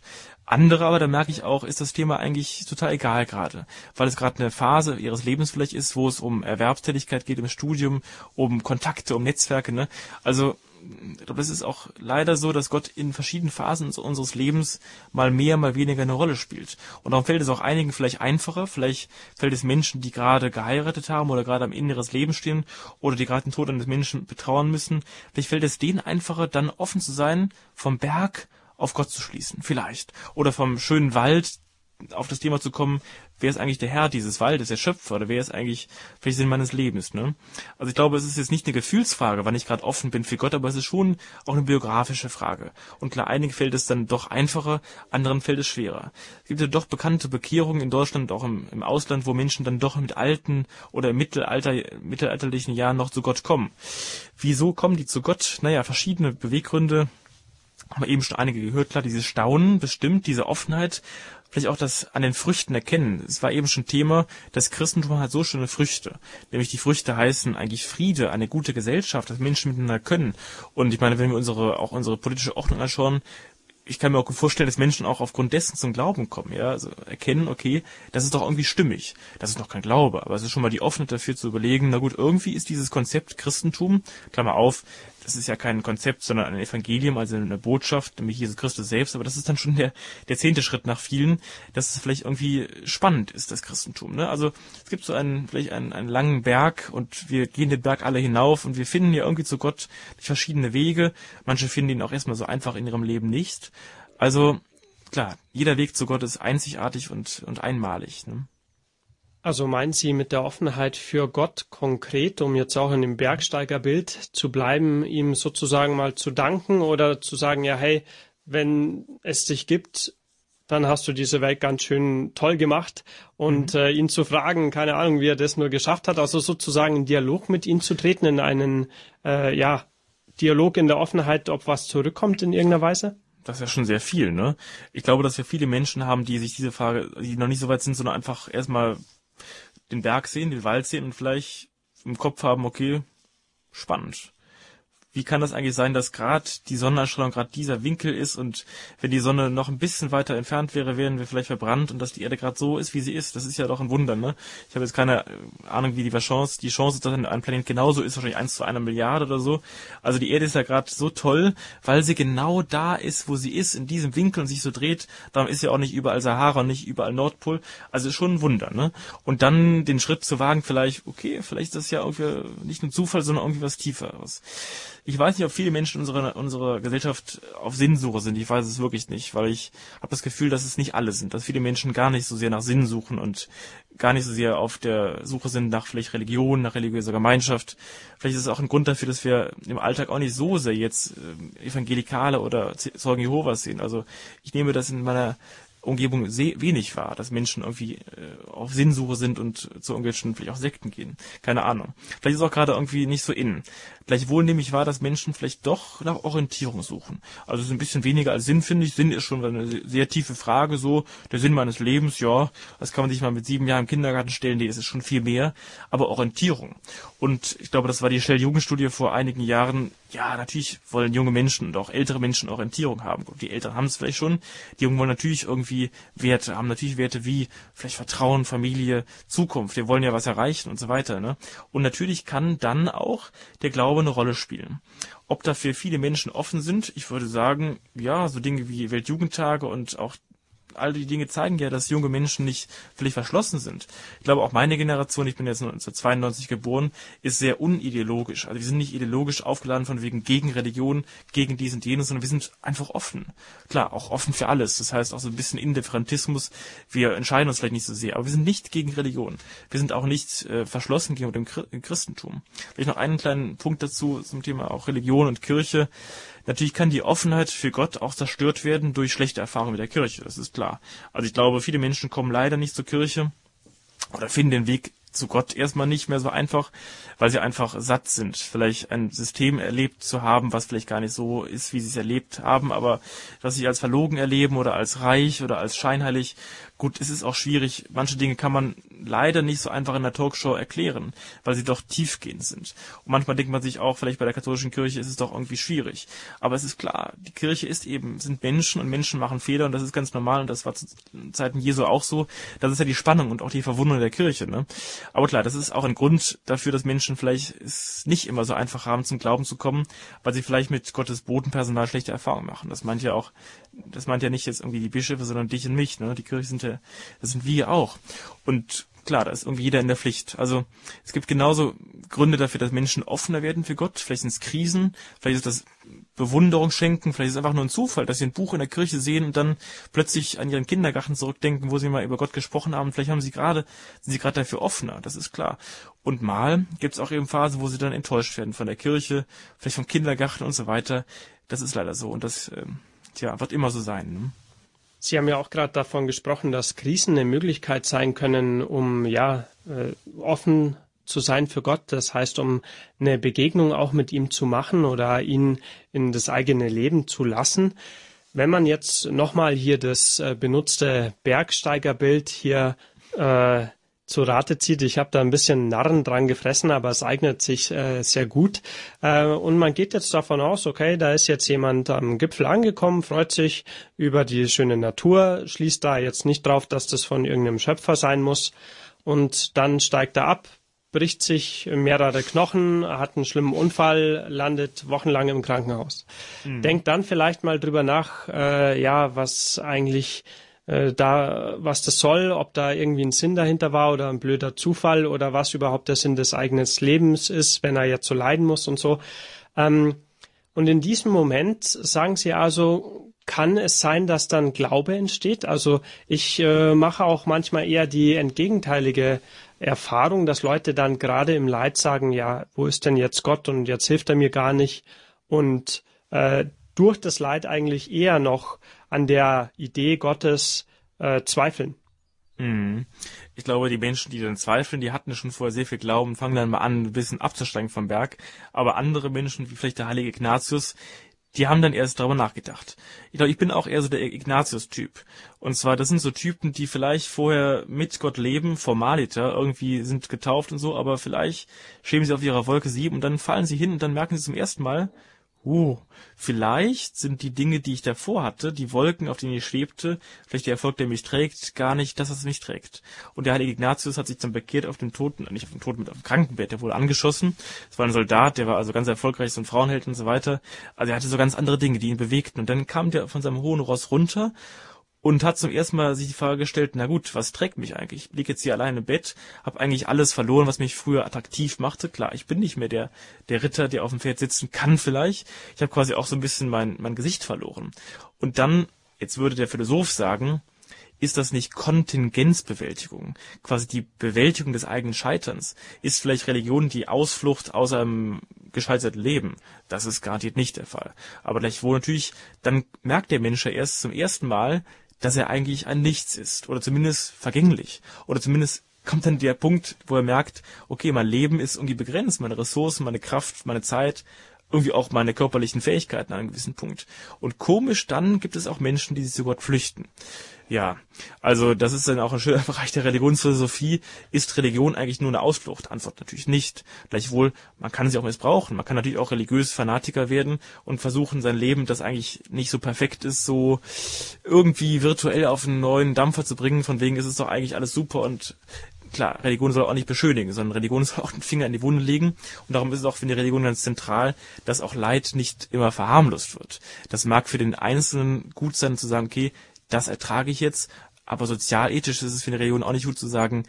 [SPEAKER 2] Andere aber, da merke ich auch, ist das Thema eigentlich total egal gerade, weil es gerade eine Phase ihres Lebens vielleicht ist, wo es um Erwerbstätigkeit geht, im Studium, um Kontakte, um Netzwerke, ne? Also ich glaube, es ist auch leider so, dass Gott in verschiedenen Phasen unseres Lebens mal mehr, mal weniger eine Rolle spielt. Und darum fällt es auch einigen vielleicht einfacher. Vielleicht fällt es Menschen, die gerade geheiratet haben oder gerade am Ende ihres Lebens stehen oder die gerade den Tod eines Menschen betrauern müssen. Vielleicht fällt es denen einfacher, dann offen zu sein, vom Berg auf Gott zu schließen. Vielleicht. Oder vom schönen Wald auf das Thema zu kommen, wer ist eigentlich der Herr dieses Waldes, der Schöpfer, oder wer ist eigentlich welcher Sinn meines Lebens, ne? Also ich glaube, es ist jetzt nicht eine Gefühlsfrage, wann ich gerade offen bin für Gott, aber es ist schon auch eine biografische Frage. Und klar, einigen fällt es dann doch einfacher, anderen fällt es schwerer. Es gibt ja doch bekannte Bekehrungen in Deutschland, auch im, im Ausland, wo Menschen dann doch mit alten oder im Mittelalter, mittelalterlichen Jahren noch zu Gott kommen. Wieso kommen die zu Gott? Naja, verschiedene Beweggründe. Haben wir eben schon einige gehört, klar, dieses Staunen bestimmt, diese Offenheit, vielleicht auch das an den Früchten erkennen. Es war eben schon Thema, das Christentum hat so schöne Früchte. Nämlich die Früchte heißen eigentlich Friede, eine gute Gesellschaft, dass Menschen miteinander können. Und ich meine, wenn wir unsere auch unsere politische Ordnung anschauen, ich kann mir auch gut vorstellen, dass Menschen auch aufgrund dessen zum Glauben kommen, ja, also erkennen, okay, das ist doch irgendwie stimmig. Das ist noch kein Glaube, aber es ist schon mal die Offenheit dafür zu überlegen, na gut, irgendwie ist dieses Konzept Christentum, Klammer auf, das ist ja kein Konzept, sondern ein Evangelium, also eine Botschaft, nämlich Jesus Christus selbst, aber das ist dann schon der, der zehnte Schritt nach vielen, dass es vielleicht irgendwie spannend ist, das Christentum, ne? Also, es gibt so einen, vielleicht einen, einen langen Berg und wir gehen den Berg alle hinauf und wir finden ja irgendwie zu Gott durch verschiedene Wege. Manche finden ihn auch erstmal so einfach in ihrem Leben nicht. Also, klar, jeder Weg zu Gott ist einzigartig und, und einmalig, ne?
[SPEAKER 1] Also meinen Sie mit der Offenheit für Gott konkret, um jetzt auch in dem Bergsteigerbild zu bleiben, ihm sozusagen mal zu danken oder zu sagen, ja, hey, wenn es dich gibt, dann hast du diese Welt ganz schön toll gemacht und mhm. äh, ihn zu fragen, keine Ahnung, wie er das nur geschafft hat, also sozusagen in Dialog mit ihm zu treten, in einen, äh, ja, Dialog in der Offenheit, ob was zurückkommt in irgendeiner Weise?
[SPEAKER 2] Das ist ja schon sehr viel, ne? Ich glaube, dass wir viele Menschen haben, die sich diese Frage, die noch nicht so weit sind, sondern einfach erstmal den Berg sehen, den Wald sehen und vielleicht im Kopf haben, okay, spannend. Wie kann das eigentlich sein, dass gerade die Sonneneinstrahlung gerade dieser Winkel ist und wenn die Sonne noch ein bisschen weiter entfernt wäre, wären wir vielleicht verbrannt und dass die Erde gerade so ist, wie sie ist. Das ist ja doch ein Wunder, ne? Ich habe jetzt keine Ahnung, wie die Chance, die Chance, dass ein Planet genauso ist, wahrscheinlich eins zu einer Milliarde oder so. Also die Erde ist ja gerade so toll, weil sie genau da ist, wo sie ist, in diesem Winkel und sich so dreht. Darum ist ja auch nicht überall Sahara und nicht überall Nordpol. Also ist schon ein Wunder, ne? Und dann den Schritt zu wagen, vielleicht, okay, vielleicht ist das ja irgendwie nicht nur Zufall, sondern irgendwie was Tieferes. Ich weiß nicht, ob viele Menschen unserer unserer Gesellschaft auf Sinnsuche sind. Ich weiß es wirklich nicht, weil ich habe das Gefühl, dass es nicht alle sind, dass viele Menschen gar nicht so sehr nach Sinn suchen und gar nicht so sehr auf der Suche sind nach vielleicht Religion, nach religiöser Gemeinschaft. Vielleicht ist es auch ein Grund dafür, dass wir im Alltag auch nicht so sehr jetzt äh, Evangelikale oder Zeugen Jehovas sehen. Also ich nehme das in meiner Umgebung sehr wenig wahr, dass Menschen irgendwie äh, auf Sinnsuche sind und zu irgendwelchen vielleicht auch Sekten gehen. Keine Ahnung. Vielleicht ist es auch gerade irgendwie nicht so in. Gleichwohl nehme ich wahr, dass Menschen vielleicht doch nach Orientierung suchen. Also es ist ein bisschen weniger als Sinn, finde ich. Sinn ist schon eine sehr tiefe Frage, so der Sinn meines Lebens, ja, das kann man sich mal mit sieben Jahren im Kindergarten stellen, nee, das ist schon viel mehr. Aber Orientierung. Und ich glaube, das war die Shell-Jugendstudie vor einigen Jahren. Ja, natürlich wollen junge Menschen und auch ältere Menschen Orientierung haben. Die Älteren haben es vielleicht schon. Die Jungen wollen natürlich irgendwie Werte, haben natürlich Werte wie vielleicht Vertrauen, Familie, Zukunft. Wir wollen ja was erreichen und so weiter, ne? Und natürlich kann dann auch der Glaube eine Rolle spielen. Ob dafür viele Menschen offen sind, ich würde sagen, ja, so Dinge wie Weltjugendtage und auch all die Dinge zeigen ja, dass junge Menschen nicht völlig verschlossen sind. Ich glaube, auch meine Generation, ich bin jetzt neunzehnhundertzweiundneunzig geboren, ist sehr unideologisch. Also wir sind nicht ideologisch aufgeladen von wegen gegen Religion, gegen dies und jenes, sondern wir sind einfach offen. Klar, auch offen für alles. Das heißt auch so ein bisschen Indifferentismus. Wir entscheiden uns vielleicht nicht so sehr, aber wir sind nicht gegen Religion. Wir sind auch nicht äh, verschlossen gegenüber dem Christentum. Vielleicht noch einen kleinen Punkt dazu zum Thema auch Religion und Kirche. Natürlich kann die Offenheit für Gott auch zerstört werden durch schlechte Erfahrungen mit der Kirche, das ist klar. Also ich glaube, viele Menschen kommen leider nicht zur Kirche oder finden den Weg zu Gott erstmal nicht mehr so einfach, weil sie einfach satt sind, vielleicht ein System erlebt zu haben, was vielleicht gar nicht so ist, wie sie es erlebt haben, aber was sie als verlogen erleben oder als reich oder als scheinheilig. Gut, es ist auch schwierig. Manche Dinge kann man leider nicht so einfach in der Talkshow erklären, weil sie doch tiefgehend sind. Und manchmal denkt man sich auch, vielleicht bei der katholischen Kirche ist es doch irgendwie schwierig. Aber es ist klar, die Kirche ist eben, sind Menschen und Menschen machen Fehler und das ist ganz normal und das war zu Zeiten Jesu auch so. Das ist ja die Spannung und auch die Verwunderung der Kirche, ne? Aber klar, das ist auch ein Grund dafür, dass Menschen vielleicht es nicht immer so einfach haben, zum Glauben zu kommen, weil sie vielleicht mit Gottes Botenpersonal schlechte Erfahrungen machen. Das meint ja auch, das meint ja nicht jetzt irgendwie die Bischöfe, sondern dich und mich, ne? Die Kirche sind ja, das sind wir auch. Und klar, da ist irgendwie jeder in der Pflicht. Also es gibt genauso Gründe dafür, dass Menschen offener werden für Gott. Vielleicht sind es Krisen, vielleicht ist das Bewunderung schenken, vielleicht ist es einfach nur ein Zufall, dass sie ein Buch in der Kirche sehen und dann plötzlich an ihren Kindergarten zurückdenken, wo sie mal über Gott gesprochen haben. Vielleicht haben sie gerade, sind sie gerade dafür offener, das ist klar. Und mal gibt es auch eben Phasen, wo sie dann enttäuscht werden von der Kirche, vielleicht vom Kindergarten und so weiter. Das ist leider so und das, ähm, tja, wird immer so sein, ne?
[SPEAKER 1] Sie haben ja auch gerade davon gesprochen, dass Krisen eine Möglichkeit sein können, um ja äh, offen zu sein für Gott. Das heißt, um eine Begegnung auch mit ihm zu machen oder ihn in das eigene Leben zu lassen. Wenn man jetzt nochmal hier das äh, benutzte Bergsteigerbild hier äh, zu Rate zieht. Ich habe da ein bisschen Narren dran gefressen, aber es eignet sich äh, sehr gut. Äh, und man geht jetzt davon aus, okay, da ist jetzt jemand am Gipfel angekommen, freut sich über die schöne Natur, schließt da jetzt nicht drauf, dass das von irgendeinem Schöpfer sein muss. Und dann steigt er ab, bricht sich mehrere Knochen, hat einen schlimmen Unfall, landet wochenlang im Krankenhaus. Mhm. Denkt dann vielleicht mal drüber nach, äh, ja, was eigentlich da, was das soll, ob da irgendwie ein Sinn dahinter war oder ein blöder Zufall oder was überhaupt der Sinn des eigenen Lebens ist, wenn er jetzt so leiden muss und so. Und in diesem Moment sagen Sie also, kann es sein, dass dann Glaube entsteht? Also ich äh, mache auch manchmal eher die entgegenteilige Erfahrung, dass Leute dann gerade im Leid sagen, ja, wo ist denn jetzt Gott und jetzt hilft er mir gar nicht und äh, durch das Leid eigentlich eher noch an der Idee Gottes äh, zweifeln.
[SPEAKER 2] Ich glaube, die Menschen, die dann zweifeln, die hatten schon vorher sehr viel Glauben, fangen dann mal an, ein bisschen abzusteigen vom Berg. Aber andere Menschen, wie vielleicht der heilige Ignatius, die haben dann erst darüber nachgedacht. Ich glaube, ich bin auch eher so der Ignatius-Typ. Und zwar, das sind so Typen, die vielleicht vorher mit Gott leben, formaliter, irgendwie sind getauft und so, aber vielleicht schweben sie auf ihrer Wolke sieben und dann fallen sie hin und dann merken sie zum ersten Mal, Uh, vielleicht sind die Dinge, die ich davor hatte, die Wolken, auf denen ich schwebte, vielleicht der Erfolg, der mich trägt, gar nicht das, was mich trägt. Und der heilige Ignatius hat sich dann bekehrt auf dem Toten, nicht auf dem Toten, mit auf dem Krankenbett, der wurde angeschossen. Das war ein Soldat, der war also ganz erfolgreich, so ein Frauenheld und so weiter. Also er hatte so ganz andere Dinge, die ihn bewegten. Und dann kam der von seinem hohen Ross runter und hat zum ersten Mal sich die Frage gestellt, na gut, was trägt mich eigentlich? Ich liege jetzt hier allein im Bett, habe eigentlich alles verloren, was mich früher attraktiv machte. Klar, ich bin nicht mehr der der Ritter, der auf dem Pferd sitzen kann vielleicht. Ich habe quasi auch so ein bisschen mein mein Gesicht verloren. Und dann, jetzt würde der Philosoph sagen, ist das nicht Kontingenzbewältigung? Quasi die Bewältigung des eigenen Scheiterns? Ist vielleicht Religion die Ausflucht aus einem gescheiterten Leben? Das ist garantiert nicht der Fall. Aber gleichwohl natürlich, dann merkt der Mensch ja erst zum ersten Mal, dass er eigentlich ein Nichts ist oder zumindest vergänglich oder zumindest kommt dann der Punkt, wo er merkt, okay, mein Leben ist irgendwie begrenzt, meine Ressourcen, meine Kraft, meine Zeit, irgendwie auch meine körperlichen Fähigkeiten an einem gewissen Punkt. Und komisch, dann gibt es auch Menschen, die sich zu Gott flüchten. Ja, also das ist dann auch ein schöner Bereich der Religionsphilosophie. Ist Religion eigentlich nur eine Ausflucht? Antwort natürlich nicht. Gleichwohl, man kann sie auch missbrauchen. Man kann natürlich auch religiös Fanatiker werden und versuchen, sein Leben, das eigentlich nicht so perfekt ist, so irgendwie virtuell auf einen neuen Dampfer zu bringen. Von wegen ist es doch eigentlich alles super und klar, Religion soll auch nicht beschönigen, sondern Religion soll auch den Finger in die Wunde legen. Und darum ist es auch für die Religion ganz zentral, dass auch Leid nicht immer verharmlost wird. Das mag für den Einzelnen gut sein, zu sagen, okay, das ertrage ich jetzt, aber sozialethisch ist es für eine Religion auch nicht gut zu sagen,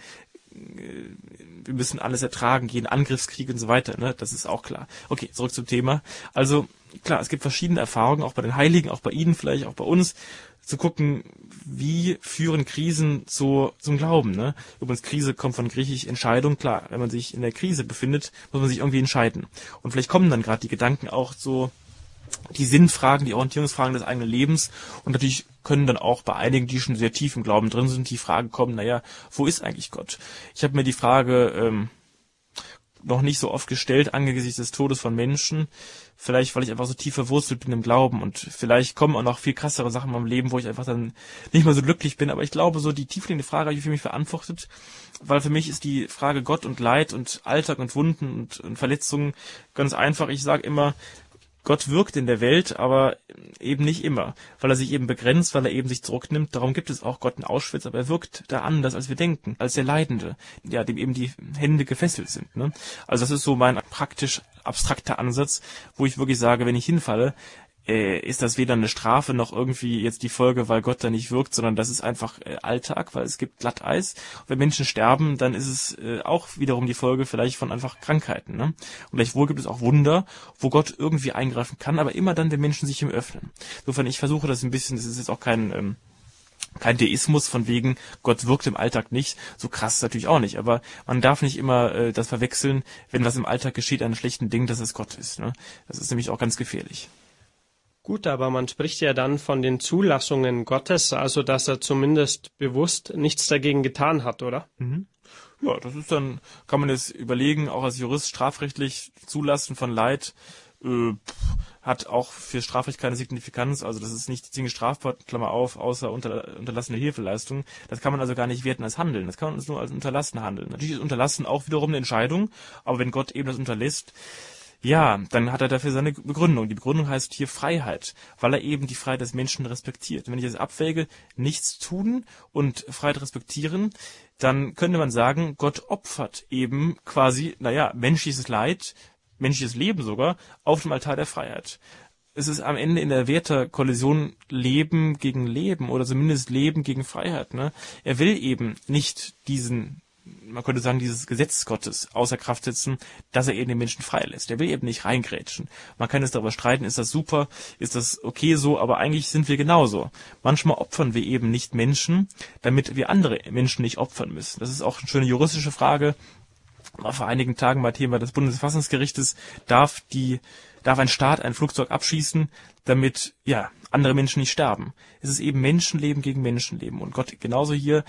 [SPEAKER 2] wir müssen alles ertragen, jeden Angriffskrieg und so weiter, ne? Das ist auch klar. Okay, zurück zum Thema. Also klar, es gibt verschiedene Erfahrungen, auch bei den Heiligen, auch bei Ihnen vielleicht, auch bei uns, zu gucken, wie führen Krisen zu, zum Glauben, ne? Übrigens, Krise kommt von griechisch Entscheidung. Klar, wenn man sich in der Krise befindet, muss man sich irgendwie entscheiden. Und vielleicht kommen dann gerade die Gedanken auch so, die Sinnfragen, die Orientierungsfragen des eigenen Lebens. Und natürlich können dann auch bei einigen, die schon sehr tief im Glauben drin sind, die Frage kommen, naja, wo ist eigentlich Gott? Ich habe mir die Frage ähm, noch nicht so oft gestellt angesichts des Todes von Menschen. Vielleicht, weil ich einfach so tief verwurzelt bin im Glauben und vielleicht kommen auch noch viel krassere Sachen in meinem Leben, wo ich einfach dann nicht mehr so glücklich bin. Aber ich glaube, so die tiefliegende Frage habe ich für mich verantwortet, weil für mich ist die Frage Gott und Leid und Alltag und Wunden und, und Verletzungen ganz einfach. Ich sage immer, Gott wirkt in der Welt, aber eben nicht immer, weil er sich eben begrenzt, weil er eben sich zurücknimmt. Darum gibt es auch Gott in Auschwitz, aber er wirkt da anders, als wir denken, als der Leidende, ja, dem eben die Hände gefesselt sind. Ne? Also das ist so mein praktisch abstrakter Ansatz, wo ich wirklich sage, wenn ich hinfalle, äh, ist das weder eine Strafe noch irgendwie jetzt die Folge, weil Gott da nicht wirkt, sondern das ist einfach äh, Alltag, weil es gibt Glatteis. Und wenn Menschen sterben, dann ist es äh, auch wiederum die Folge vielleicht von einfach Krankheiten. Ne? Und gleichwohl gibt es auch Wunder, wo Gott irgendwie eingreifen kann, aber immer dann, wenn Menschen sich ihm öffnen. Insofern, ich versuche das ein bisschen, das ist jetzt auch kein... Ähm, Kein Deismus von wegen, Gott wirkt im Alltag nicht, so krass natürlich auch nicht, aber man darf nicht immer äh, das verwechseln, wenn was im Alltag geschieht, an einem schlechten Ding, dass es Gott ist. Ne? Das ist nämlich auch ganz gefährlich.
[SPEAKER 1] Gut, aber man spricht ja dann von den Zulassungen Gottes, also dass er zumindest bewusst nichts dagegen getan hat, oder?
[SPEAKER 2] Mhm. Ja, das ist dann, kann man jetzt überlegen, auch als Jurist strafrechtlich Zulassen von Leid, äh, hat auch für Strafrecht keine Signifikanz, also das ist nicht Dinge strafbar, Klammer auf, außer unter, unterlassene Hilfeleistung. Das kann man also gar nicht werten als Handeln, das kann man nur als Unterlassen handeln. Natürlich ist Unterlassen auch wiederum eine Entscheidung, aber wenn Gott eben das unterlässt, ja, dann hat er dafür seine Begründung. Die Begründung heißt hier Freiheit, weil er eben die Freiheit des Menschen respektiert. Wenn ich jetzt abwäge, nichts tun und Freiheit respektieren, dann könnte man sagen, Gott opfert eben quasi, naja, menschliches Leid, menschliches Leben sogar, auf dem Altar der Freiheit. Es ist am Ende in der Wertekollision Leben gegen Leben oder zumindest Leben gegen Freiheit. Ne? Er will eben nicht diesen, man könnte sagen, dieses Gesetz Gottes außer Kraft setzen, dass er eben den Menschen frei lässt. Er will eben nicht reingrätschen. Man kann jetzt darüber streiten, ist das super, ist das okay so, aber eigentlich sind wir genauso. Manchmal opfern wir eben nicht Menschen, damit wir andere Menschen nicht opfern müssen. Das ist auch eine schöne juristische Frage. Vor einigen Tagen mal Thema des Bundesverfassungsgerichtes, darf die, darf ein Staat ein Flugzeug abschießen, damit, ja, andere Menschen nicht sterben. Es ist eben Menschenleben gegen Menschenleben. Und Gott genauso hier,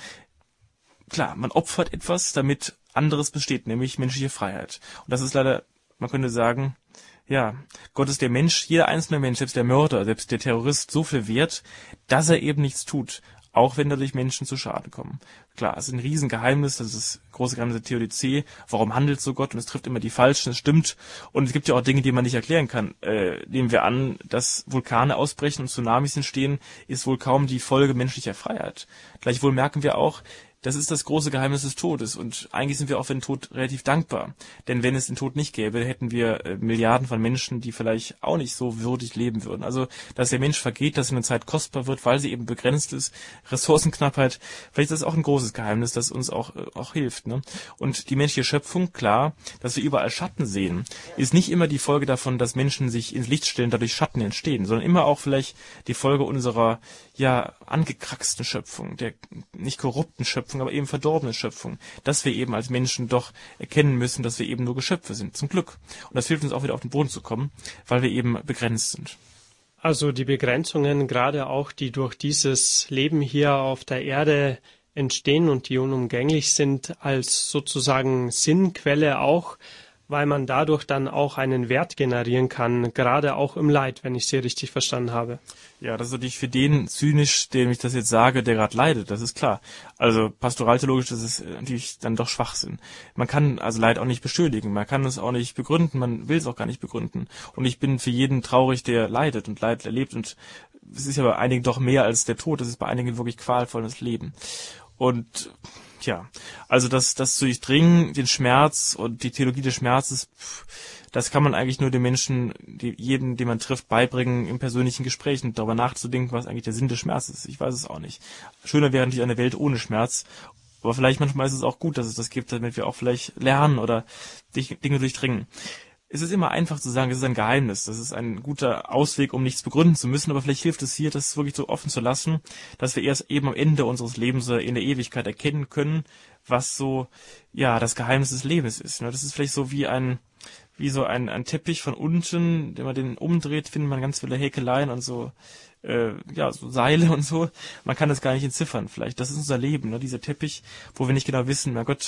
[SPEAKER 2] klar, man opfert etwas, damit anderes besteht, nämlich menschliche Freiheit. Und das ist leider, man könnte sagen, ja, Gott ist der Mensch, jeder einzelne Mensch, selbst der Mörder, selbst der Terrorist, so viel wert, dass er eben nichts tut, auch wenn dadurch Menschen zu Schaden kommen. Klar, es ist ein Riesengeheimnis, das ist das große Geheimnis der Theodizee. Warum handelt so Gott? Und es trifft immer die Falschen, es stimmt. Und es gibt ja auch Dinge, die man nicht erklären kann. Äh, nehmen wir an, dass Vulkane ausbrechen und Tsunamis entstehen, ist wohl kaum die Folge menschlicher Freiheit. Gleichwohl merken wir auch, das ist das große Geheimnis des Todes. Und eigentlich sind wir auch für den Tod relativ dankbar. Denn wenn es den Tod nicht gäbe, hätten wir äh, Milliarden von Menschen, die vielleicht auch nicht so würdig leben würden. Also, dass der Mensch vergeht, dass eine Zeit kostbar wird, weil sie eben begrenzt ist, Ressourcenknappheit, vielleicht ist das auch ein großes Geheimnis, das uns auch, äh, auch hilft. Ne? Und die menschliche Schöpfung, klar, dass wir überall Schatten sehen, ist nicht immer die Folge davon, dass Menschen sich ins Licht stellen, dadurch Schatten entstehen, sondern immer auch vielleicht die Folge unserer, ja, angekraxten Schöpfung, der nicht korrupten Schöpfung, aber eben verdorbene Schöpfung, dass wir eben als Menschen doch erkennen müssen, dass wir eben nur Geschöpfe sind, zum Glück. Und das hilft uns auch wieder auf den Boden zu kommen, weil wir eben begrenzt sind.
[SPEAKER 1] Also die Begrenzungen, gerade auch die durch dieses Leben hier auf der Erde entstehen und die unumgänglich sind, als sozusagen Sinnquelle auch, weil man dadurch dann auch einen Wert generieren kann, gerade auch im Leid, wenn ich Sie richtig verstanden habe.
[SPEAKER 2] Ja, das ist natürlich für den zynisch, dem ich das jetzt sage, der gerade leidet, das ist klar. Also pastoraltheologisch, das ist natürlich dann doch Schwachsinn. Man kann also Leid auch nicht beschönigen, man kann es auch nicht begründen, man will es auch gar nicht begründen. Und ich bin für jeden traurig, der leidet und Leid erlebt. Und es ist ja bei einigen doch mehr als der Tod, es ist bei einigen wirklich qualvolles Leben. Und ja, also das, das zu durchdringen, den Schmerz und die Theologie des Schmerzes, pff, das kann man eigentlich nur den Menschen, die, jeden, den man trifft, beibringen, im persönlichen Gespräch und darüber nachzudenken, was eigentlich der Sinn des Schmerzes ist. Ich weiß es auch nicht. Schöner wäre natürlich eine Welt ohne Schmerz, aber vielleicht manchmal ist es auch gut, dass es das gibt, damit wir auch vielleicht lernen oder Dinge durchdringen. Es ist immer einfach zu sagen, es ist ein Geheimnis, das ist ein guter Ausweg, um nichts begründen zu müssen, aber vielleicht hilft es hier, das wirklich so offen zu lassen, dass wir erst eben am Ende unseres Lebens oder in der Ewigkeit erkennen können, was so, ja, das Geheimnis des Lebens ist. Das ist vielleicht so wie ein, wie so ein, ein Teppich von unten, wenn man den umdreht, findet man ganz viele Häkeleien und so, äh, ja, so Seile und so. Man kann das gar nicht entziffern vielleicht. Das ist unser Leben, ne? Dieser Teppich, wo wir nicht genau wissen, na Gott,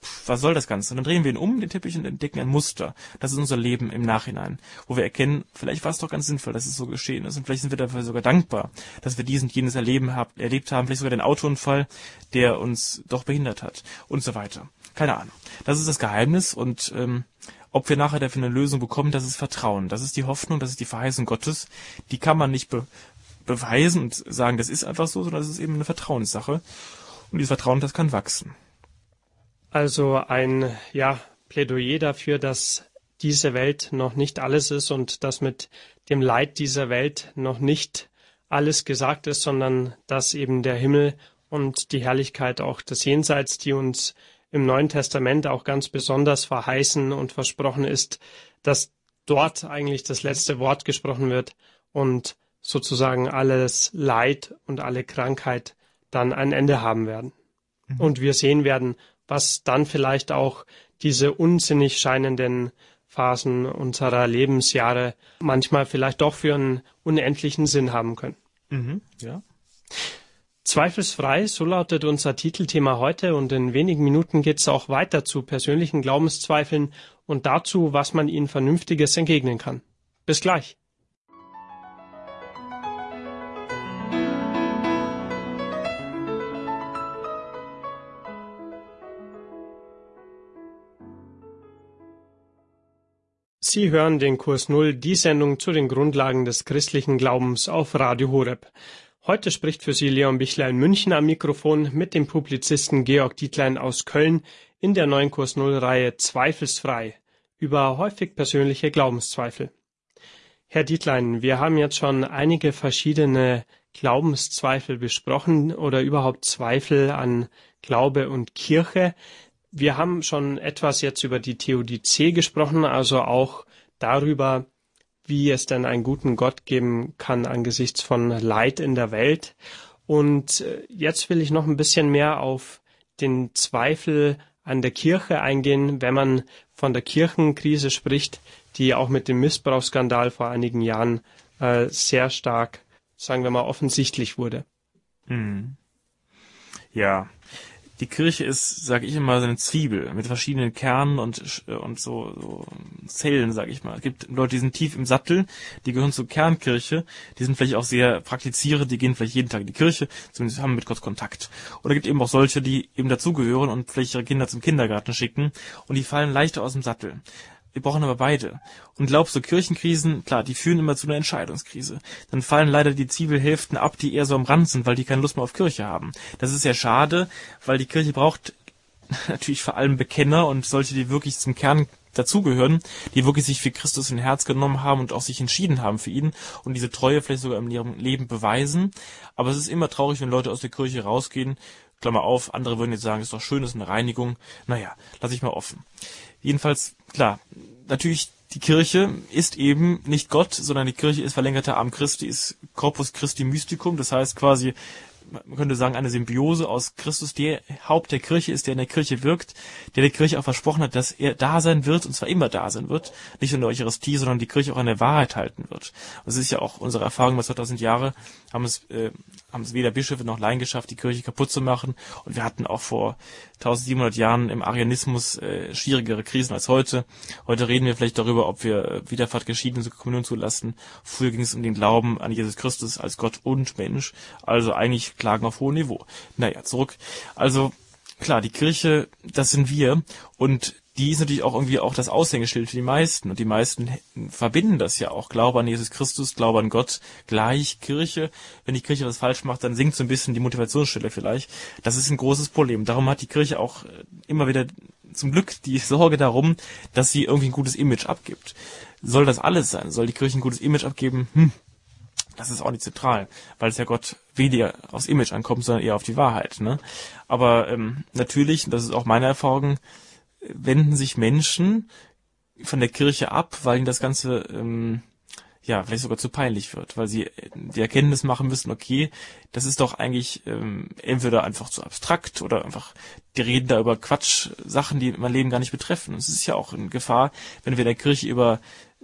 [SPEAKER 2] pff, was soll das Ganze? Und dann drehen wir ihn um, den Teppich, und entdecken ein Muster. Das ist unser Leben im Nachhinein, wo wir erkennen, vielleicht war es doch ganz sinnvoll, dass es so geschehen ist. Und vielleicht sind wir dafür sogar dankbar, dass wir dies und jenes erleben, hab, erlebt haben, vielleicht sogar den Autounfall, der uns doch behindert hat und so weiter. Keine Ahnung. Das ist das Geheimnis, und ähm, ob wir nachher dafür eine Lösung bekommen, das ist Vertrauen. Das ist die Hoffnung, das ist die Verheißung Gottes. Die kann man nicht be- beweisen und sagen, das ist einfach so, sondern das ist eben eine Vertrauenssache. Und dieses Vertrauen, das kann wachsen.
[SPEAKER 1] Also ein ja, Plädoyer dafür, dass diese Welt noch nicht alles ist und dass mit dem Leid dieser Welt noch nicht alles gesagt ist, sondern dass eben der Himmel und die Herrlichkeit auch des Jenseits, die uns im Neuen Testament auch ganz besonders verheißen und versprochen ist, dass dort eigentlich das letzte Wort gesprochen wird und sozusagen alles Leid und alle Krankheit dann ein Ende haben werden. Mhm. Und wir sehen werden, was dann vielleicht auch diese unsinnig scheinenden Phasen unserer Lebensjahre manchmal vielleicht doch für einen unendlichen Sinn haben können.
[SPEAKER 2] Mhm, ja.
[SPEAKER 1] Zweifelsfrei, so lautet unser Titelthema heute, und in wenigen Minuten geht es auch weiter zu persönlichen Glaubenszweifeln und dazu, was man ihnen Vernünftiges entgegnen kann. Bis gleich. Sie hören den Kurs Null, die Sendung zu den Grundlagen des christlichen Glaubens auf Radio Horeb. Heute spricht für Sie Leon Bichler in München am Mikrofon mit dem Publizisten Georg Dietlein aus Köln in der neuen Kurs Null-Reihe Zweifelsfrei über häufig persönliche Glaubenszweifel. Herr Dietlein, wir haben jetzt schon einige verschiedene Glaubenszweifel besprochen oder überhaupt Zweifel an Glaube und Kirche. Wir haben schon etwas jetzt über die Theodizee gesprochen, also auch darüber, wie es denn einen guten Gott geben kann angesichts von Leid in der Welt. Und jetzt will ich noch ein bisschen mehr auf den Zweifel an der Kirche eingehen, wenn man von der Kirchenkrise spricht, die auch mit dem Missbrauchsskandal vor einigen Jahren äh, sehr stark, sagen wir mal, offensichtlich wurde.
[SPEAKER 2] Hm. Ja. Die Kirche ist, sage ich immer, so eine Zwiebel mit verschiedenen Kernen und und so, so Zellen, sage ich mal. Es gibt Leute, die sind tief im Sattel, die gehören zur Kernkirche, die sind vielleicht auch sehr praktizierend, die gehen vielleicht jeden Tag in die Kirche, zumindest haben mit Gott Kontakt. Oder es gibt eben auch solche, die eben dazugehören und vielleicht ihre Kinder zum Kindergarten schicken, und die fallen leichter aus dem Sattel. Wir brauchen aber beide. Und glaubst du, Kirchenkrisen, klar, die führen immer zu einer Entscheidungskrise. Dann fallen leider die Zwiebelhälften ab, die eher so am Rand sind, weil die keine Lust mehr auf Kirche haben. Das ist sehr schade, weil die Kirche braucht natürlich vor allem Bekenner und solche, die wirklich zum Kern dazugehören, die wirklich sich für Christus in Herz genommen haben und auch sich entschieden haben für ihn und diese Treue vielleicht sogar in ihrem Leben beweisen. Aber es ist immer traurig, wenn Leute aus der Kirche rausgehen. Klammer auf, andere würden jetzt sagen, ist doch schön, ist eine Reinigung. Naja, lasse ich mal offen. Jedenfalls, klar, natürlich, die Kirche ist eben nicht Gott, sondern die Kirche ist verlängerter Arm Christi, ist Corpus Christi Mysticum, das heißt quasi, man könnte sagen, eine Symbiose aus Christus, der Haupt der Kirche ist, der in der Kirche wirkt, der der Kirche auch versprochen hat, dass er da sein wird, und zwar immer da sein wird, nicht nur in der Eucharistie, sondern die Kirche auch an der Wahrheit halten wird. Und es ist ja auch unsere Erfahrung, über zweitausend Jahre haben es, äh, haben es weder Bischöfe noch Laien geschafft, die Kirche kaputt zu machen, und wir hatten auch vor tausendsiebenhundert Jahren im Arianismus äh, schwierigere Krisen als heute. Heute reden wir vielleicht darüber, ob wir äh, Wiederfahrt geschieden zur Kommunion zulassen. Früher ging es um den Glauben an Jesus Christus als Gott und Mensch, also eigentlich Klagen auf hohem Niveau. Naja, zurück. Also klar, die Kirche, das sind wir, und die ist natürlich auch irgendwie auch das Aushängeschild für die meisten, und die meisten verbinden das ja auch. Glaube an Jesus Christus, Glaube an Gott, gleich Kirche. Wenn die Kirche was falsch macht, dann sinkt so ein bisschen die Motivationsstelle vielleicht. Das ist ein großes Problem. Darum hat die Kirche auch immer wieder zum Glück die Sorge darum, dass sie irgendwie ein gutes Image abgibt. Soll das alles sein? Soll die Kirche ein gutes Image abgeben? Hm. Das ist auch nicht zentral, weil es ja Gott weniger aufs Image ankommt, sondern eher auf die Wahrheit. Ne? Aber ähm, natürlich, und das ist auch meine Erfahrung, wenden sich Menschen von der Kirche ab, weil ihnen das Ganze ähm, ja vielleicht sogar zu peinlich wird, weil sie die Erkenntnis machen müssen, okay, das ist doch eigentlich ähm, entweder einfach zu abstrakt oder einfach, die reden da über Quatsch, Sachen, die mein Leben gar nicht betreffen. Und es ist ja auch eine Gefahr, wenn wir in der Kirche über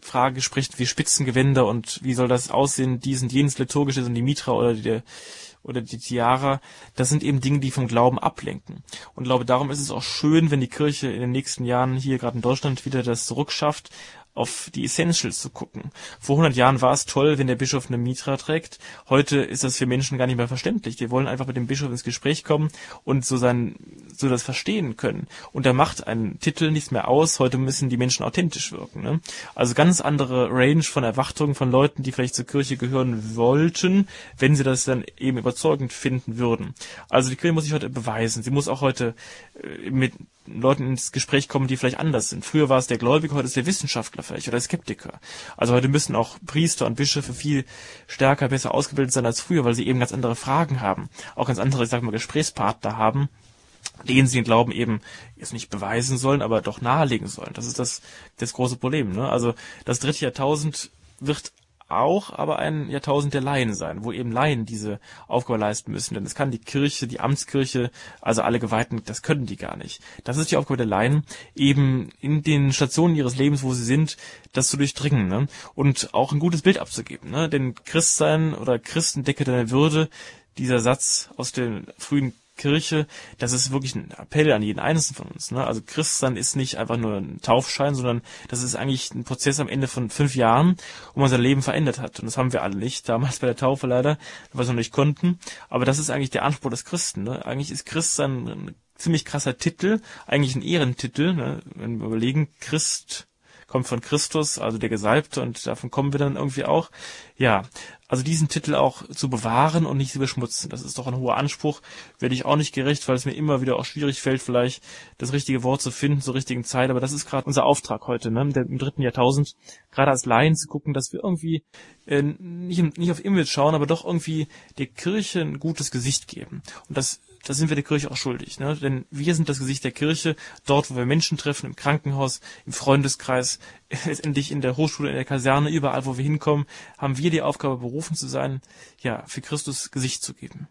[SPEAKER 2] Frage spricht wie Spitzengewänder und wie soll das aussehen, dies und jenes liturgisches und die Mitra oder die, oder die Tiara, das sind eben Dinge, die vom Glauben ablenken. Und ich glaube, darum ist es auch schön, wenn die Kirche in den nächsten Jahren hier gerade in Deutschland wieder das zurückschafft, auf die Essentials zu gucken. Vor hundert Jahren war es toll, wenn der Bischof eine Mitra trägt. Heute ist das für Menschen gar nicht mehr verständlich. Die wollen einfach mit dem Bischof ins Gespräch kommen und so sein, so das verstehen können. Und da macht ein Titel nichts mehr aus. Heute müssen die Menschen authentisch wirken, ne? Also ganz andere Range von Erwartungen von Leuten, die vielleicht zur Kirche gehören wollten, wenn sie das dann eben überzeugend finden würden. Also die Kirche muss sich heute beweisen. Sie muss auch heute äh, mit Leuten ins Gespräch kommen, die vielleicht anders sind. Früher war es der Gläubige, heute ist der Wissenschaftler vielleicht oder der Skeptiker. Also heute müssen auch Priester und Bischöfe viel stärker, besser ausgebildet sein als früher, weil sie eben ganz andere Fragen haben. Auch ganz andere, ich sag mal, Gesprächspartner haben, denen sie den Glauben eben jetzt nicht beweisen sollen, aber doch nahelegen sollen. Das ist das, das große Problem, ne? Also das dritte Jahrtausend wird auch aber ein Jahrtausend der Laien sein, wo eben Laien diese Aufgabe leisten müssen. Denn es kann die Kirche, die Amtskirche, also alle Geweihten, das können die gar nicht. Das ist die Aufgabe der Laien, eben in den Stationen ihres Lebens, wo sie sind, das zu durchdringen, ne? Und auch ein gutes Bild abzugeben, ne? Denn Christsein oder Christen decke deine Würde, dieser Satz aus der frühen Kirche, das ist wirklich ein Appell an jeden Einzelnen von uns, ne? Also Christsein ist nicht einfach nur ein Taufschein, sondern das ist eigentlich ein Prozess am Ende von fünf Jahren, wo man sein Leben verändert hat. Und das haben wir alle nicht, damals bei der Taufe leider, weil wir es noch nicht konnten. Aber das ist eigentlich der Anspruch des Christen, ne? Eigentlich ist Christsein ein ziemlich krasser Titel, eigentlich ein Ehrentitel, ne? Wenn wir überlegen, Christ kommt von Christus, also der Gesalbte, und davon kommen wir dann irgendwie auch. Ja, also diesen Titel auch zu bewahren und nicht zu beschmutzen, das ist doch ein hoher Anspruch, werde ich auch nicht gerecht, weil es mir immer wieder auch schwierig fällt, vielleicht das richtige Wort zu finden zur richtigen Zeit, aber das ist gerade unser Auftrag heute, ne, im dritten Jahrtausend, gerade als Laien zu gucken, dass wir irgendwie äh, nicht, nicht auf Image schauen, aber doch irgendwie der Kirche ein gutes Gesicht geben. Und das Das sind wir der Kirche auch schuldig, ne? Denn wir sind das Gesicht der Kirche, dort, wo wir Menschen treffen, im Krankenhaus, im Freundeskreis, letztendlich in der Hochschule, in der Kaserne, überall, wo wir hinkommen, haben wir die Aufgabe, berufen zu sein, ja, für Christus Gesicht zu geben.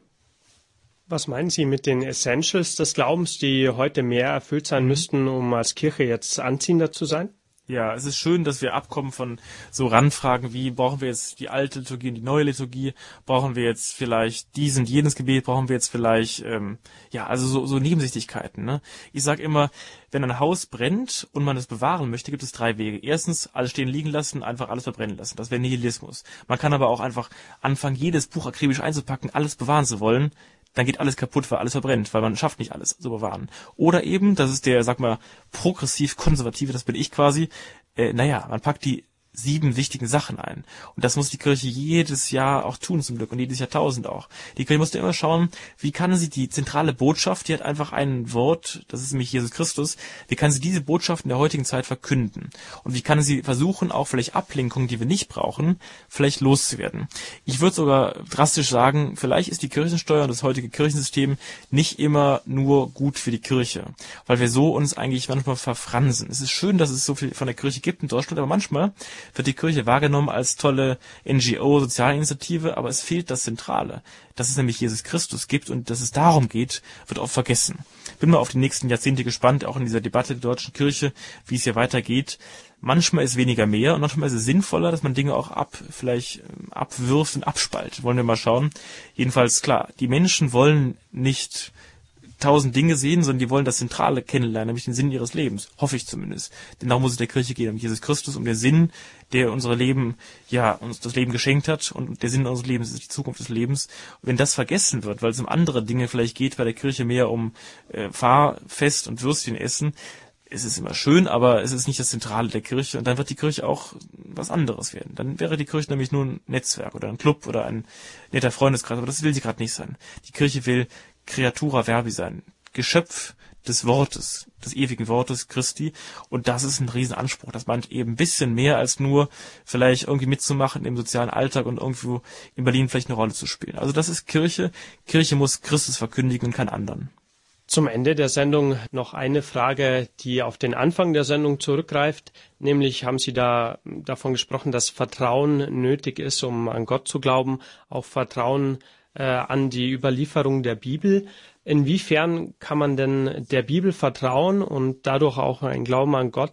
[SPEAKER 1] Was meinen Sie mit den Essentials des Glaubens, die heute mehr erfüllt sein müssten, um als Kirche jetzt anziehender zu sein?
[SPEAKER 2] Ja, es ist schön, dass wir abkommen von so Randfragen wie, brauchen wir jetzt die alte Liturgie und die neue Liturgie, brauchen wir jetzt vielleicht dies und jenes Gebet, brauchen wir jetzt vielleicht, ähm, ja, also so, so Nebensächlichkeiten, ne? Ich sag immer, wenn ein Haus brennt und man es bewahren möchte, gibt es drei Wege. Erstens, alles stehen liegen lassen, einfach alles verbrennen lassen. Das wäre Nihilismus. Man kann aber auch einfach anfangen, jedes Buch akribisch einzupacken, alles bewahren zu wollen. Dann geht alles kaputt, weil alles verbrennt, weil man schafft nicht alles zu bewahren. Oder eben, das ist der, sag mal, progressiv-konservative, das bin ich quasi, äh, naja, man packt die sieben wichtigen Sachen ein. Und das muss die Kirche jedes Jahr auch tun, zum Glück, und jedes Jahrtausend auch. Die Kirche musste immer schauen, wie kann sie die zentrale Botschaft, die hat einfach ein Wort, das ist nämlich Jesus Christus, wie kann sie diese Botschaft in der heutigen Zeit verkünden? Und wie kann sie versuchen, auch vielleicht Ablenkungen, die wir nicht brauchen, vielleicht loszuwerden? Ich würde sogar drastisch sagen, vielleicht ist die Kirchensteuer und das heutige Kirchensystem nicht immer nur gut für die Kirche, weil wir so uns eigentlich manchmal verfransen. Es ist schön, dass es so viel von der Kirche gibt in Deutschland, aber manchmal wird die Kirche wahrgenommen als tolle N G O, Sozialinitiative, aber es fehlt das Zentrale, dass es nämlich Jesus Christus gibt und dass es darum geht, wird oft vergessen. Bin mal auf die nächsten Jahrzehnte gespannt, auch in dieser Debatte der deutschen Kirche, wie es hier weitergeht. Manchmal ist weniger mehr und manchmal ist es sinnvoller, dass man Dinge auch ab, vielleicht abwirft und abspaltet. Wollen wir mal schauen. Jedenfalls, klar, die Menschen wollen nicht tausend Dinge sehen, sondern die wollen das Zentrale kennenlernen, nämlich den Sinn ihres Lebens. Hoffe ich zumindest. Denn darum muss es der Kirche gehen, um Jesus Christus, um den Sinn, der unser Leben, ja, uns das Leben geschenkt hat. Und der Sinn unseres Lebens ist die Zukunft des Lebens. Und wenn das vergessen wird, weil es um andere Dinge vielleicht geht, bei der Kirche mehr um äh, Fahrfest und Würstchen essen, es ist immer schön, aber es ist nicht das Zentrale der Kirche. Und dann wird die Kirche auch was anderes werden. Dann wäre die Kirche nämlich nur ein Netzwerk oder ein Club oder ein netter Freundeskreis. Aber das will sie gerade nicht sein. Die Kirche will Creatura Verbi sein, Geschöpf des Wortes, des ewigen Wortes Christi, und das ist ein Riesenanspruch. Das meint eben ein bisschen mehr als nur vielleicht irgendwie mitzumachen im sozialen Alltag und irgendwo in Berlin vielleicht eine Rolle zu spielen. Also das ist Kirche. Kirche muss Christus verkündigen und keinen anderen.
[SPEAKER 1] Zum Ende der Sendung noch eine Frage, die auf den Anfang der Sendung zurückgreift. Nämlich haben Sie da davon gesprochen, dass Vertrauen nötig ist, um an Gott zu glauben, auch Vertrauen äh, an die Überlieferung der Bibel. Inwiefern kann man denn der Bibel vertrauen und dadurch auch einen Glauben an Gott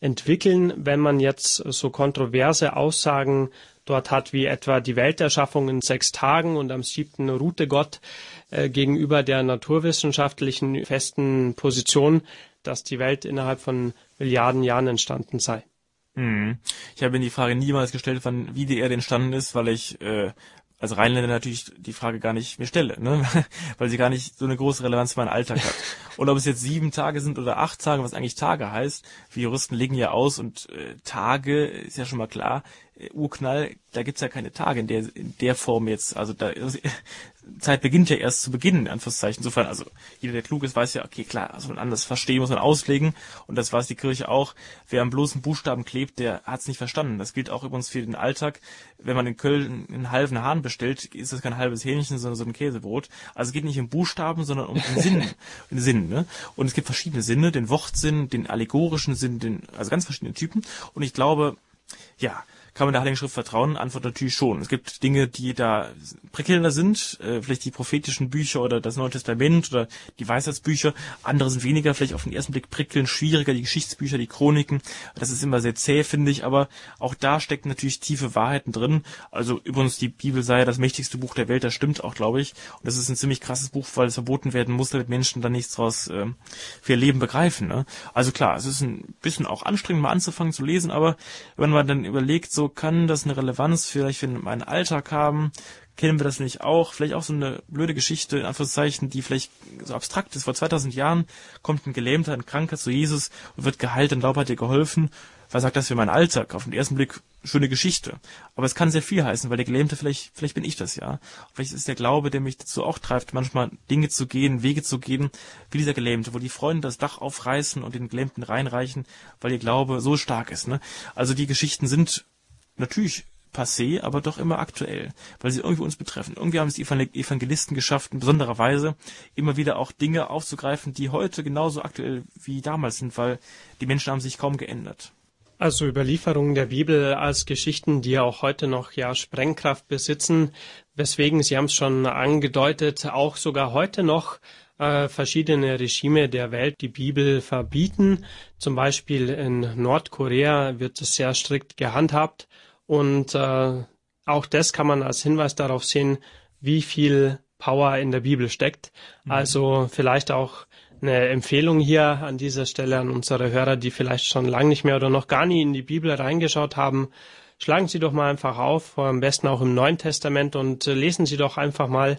[SPEAKER 1] entwickeln, wenn man jetzt so kontroverse Aussagen dort hat, wie etwa die Welterschaffung in sechs Tagen und am siebten ruhte Gott äh, gegenüber der naturwissenschaftlichen festen Position, dass die Welt innerhalb von Milliarden Jahren entstanden sei.
[SPEAKER 2] Hm. Ich habe mir die Frage niemals gestellt, wann wie die Erde entstanden ist, weil ich äh, als Rheinländer natürlich die Frage gar nicht mir stelle, ne? Weil sie gar nicht so eine große Relevanz für meinen Alltag hat. Und ob es jetzt sieben Tage sind oder acht Tage, was eigentlich Tage heißt, wir Juristen legen ja aus und äh, Tage ist ja schon mal klar, äh, Urknall, da gibt's ja keine Tage in der in der Form jetzt, also da also, Zeit beginnt ja erst zu beginnen, in Anführungszeichen. Insofern, also jeder, der klug ist, weiß ja, okay, klar, also man anders verstehen, muss man auslegen. Und das weiß die Kirche auch. Wer am bloßen Buchstaben klebt, der hat's nicht verstanden. Das gilt auch übrigens für den Alltag. Wenn man in Köln einen halben Hahn bestellt, ist das kein halbes Hähnchen, sondern so ein Käsebrot. Also es geht nicht um Buchstaben, sondern um den Sinn. Den Sinn, ne? Und es gibt verschiedene Sinne, den Wortsinn, den allegorischen Sinn, den, also ganz verschiedene Typen. Und ich glaube, ja, kann man der Heiligen Schrift vertrauen? Antwort natürlich schon. Es gibt Dinge, die da prickelnder sind, äh, vielleicht die prophetischen Bücher oder das Neue Testament oder die Weisheitsbücher. Andere sind weniger, vielleicht auf den ersten Blick prickelnd, schwieriger, die Geschichtsbücher, die Chroniken. Das ist immer sehr zäh, finde ich, aber auch da stecken natürlich tiefe Wahrheiten drin. Also übrigens, die Bibel sei ja das mächtigste Buch der Welt, das stimmt auch, glaube ich. Und das ist ein ziemlich krasses Buch, weil es verboten werden muss, damit Menschen dann nichts draus äh, für ihr Leben begreifen. Ne? Also klar, es ist ein bisschen auch anstrengend, mal anzufangen zu lesen, aber wenn man dann überlegt, so kann das eine Relevanz vielleicht für meinen Alltag haben, kennen wir das nicht auch, vielleicht auch so eine blöde Geschichte, in Anführungszeichen, die vielleicht so abstrakt ist. Vor zweitausend Jahren kommt ein Gelähmter, ein Kranker zu Jesus und wird geheilt, und Glaube hat dir geholfen. Was sagt das für meinen Alltag? Auf den ersten Blick schöne Geschichte. Aber es kann sehr viel heißen, weil der Gelähmte, vielleicht, vielleicht bin ich das, ja. Vielleicht ist der Glaube, der mich dazu auch treibt, manchmal Dinge zu gehen, Wege zu gehen, wie dieser Gelähmte, wo die Freunde das Dach aufreißen und den Gelähmten reinreichen, weil ihr Glaube so stark ist, ne? Also die Geschichten sind natürlich passé, aber doch immer aktuell, weil sie irgendwie uns betreffen. Irgendwie haben es die Evangelisten geschafft, in besonderer Weise immer wieder auch Dinge aufzugreifen, die heute genauso aktuell wie damals sind, weil die Menschen haben sich kaum geändert.
[SPEAKER 1] Also Überlieferungen der Bibel als Geschichten, die ja auch heute noch ja Sprengkraft besitzen, weswegen, Sie haben es schon angedeutet, auch sogar heute noch äh, verschiedene Regime der Welt die Bibel verbieten. Zum Beispiel in Nordkorea wird es sehr strikt gehandhabt. Und äh, auch das kann man als Hinweis darauf sehen, wie viel Power in der Bibel steckt. Mhm. Also vielleicht auch eine Empfehlung hier an dieser Stelle an unsere Hörer, die vielleicht schon lange nicht mehr oder noch gar nie in die Bibel reingeschaut haben. Schlagen Sie doch mal einfach auf, am besten auch im Neuen Testament, und äh, lesen Sie doch einfach mal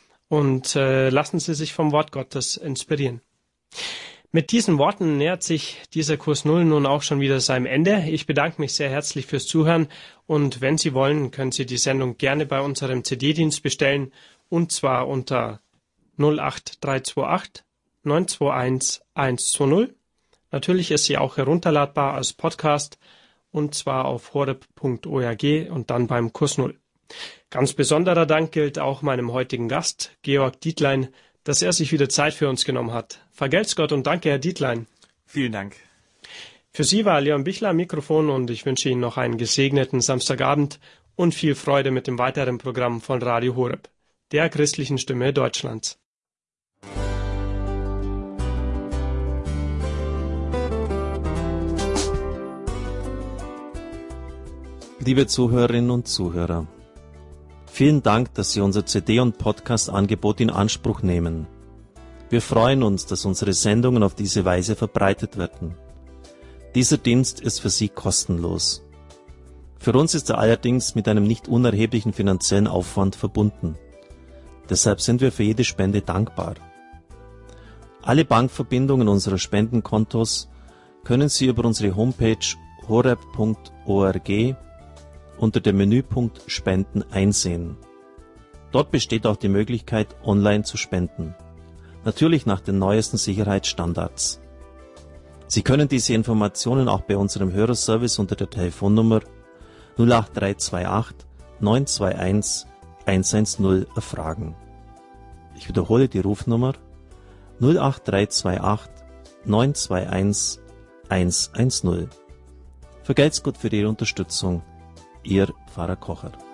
[SPEAKER 1] und äh, lassen Sie sich vom Wort Gottes inspirieren. Mit diesen Worten nähert sich dieser Kurs Null nun auch schon wieder seinem Ende. Ich bedanke mich sehr herzlich fürs Zuhören, und wenn Sie wollen, können Sie die Sendung gerne bei unserem C D-Dienst bestellen, und zwar unter null acht drei zwei acht neun zwei eins eins zwei null. Natürlich ist sie auch herunterladbar als Podcast, und zwar auf horeb punkt org und dann beim Kurs Null. Ganz besonderer Dank gilt auch meinem heutigen Gast, Georg Dietlein, dass er sich wieder Zeit für uns genommen hat. Vergelt's Gott und danke, Herr Dietlein.
[SPEAKER 2] Vielen Dank.
[SPEAKER 1] Für Sie war Leon Bichler am Mikrofon, und ich wünsche Ihnen noch einen gesegneten Samstagabend und viel Freude mit dem weiteren Programm von Radio Horeb, der christlichen Stimme Deutschlands.
[SPEAKER 3] Liebe Zuhörerinnen und Zuhörer, vielen Dank, dass Sie unser C D- und Podcast-Angebot in Anspruch nehmen. Wir freuen uns, dass unsere Sendungen auf diese Weise verbreitet werden. Dieser Dienst ist für Sie kostenlos. Für uns ist er allerdings mit einem nicht unerheblichen finanziellen Aufwand verbunden. Deshalb sind wir für jede Spende dankbar. Alle Bankverbindungen unserer Spendenkontos können Sie über unsere Homepage horeb punkt org unter dem Menüpunkt Spenden einsehen. Dort besteht auch die Möglichkeit, online zu spenden. Natürlich nach den neuesten Sicherheitsstandards. Sie können diese Informationen auch bei unserem Hörerservice unter der Telefonnummer null acht drei zwei acht neun zwei eins eins eins null erfragen. Ich wiederhole die Rufnummer null acht drei zwei acht neun zwei eins eins eins null. Vergelt's Gott für Ihre Unterstützung. Ihr Pfarrer Kocher.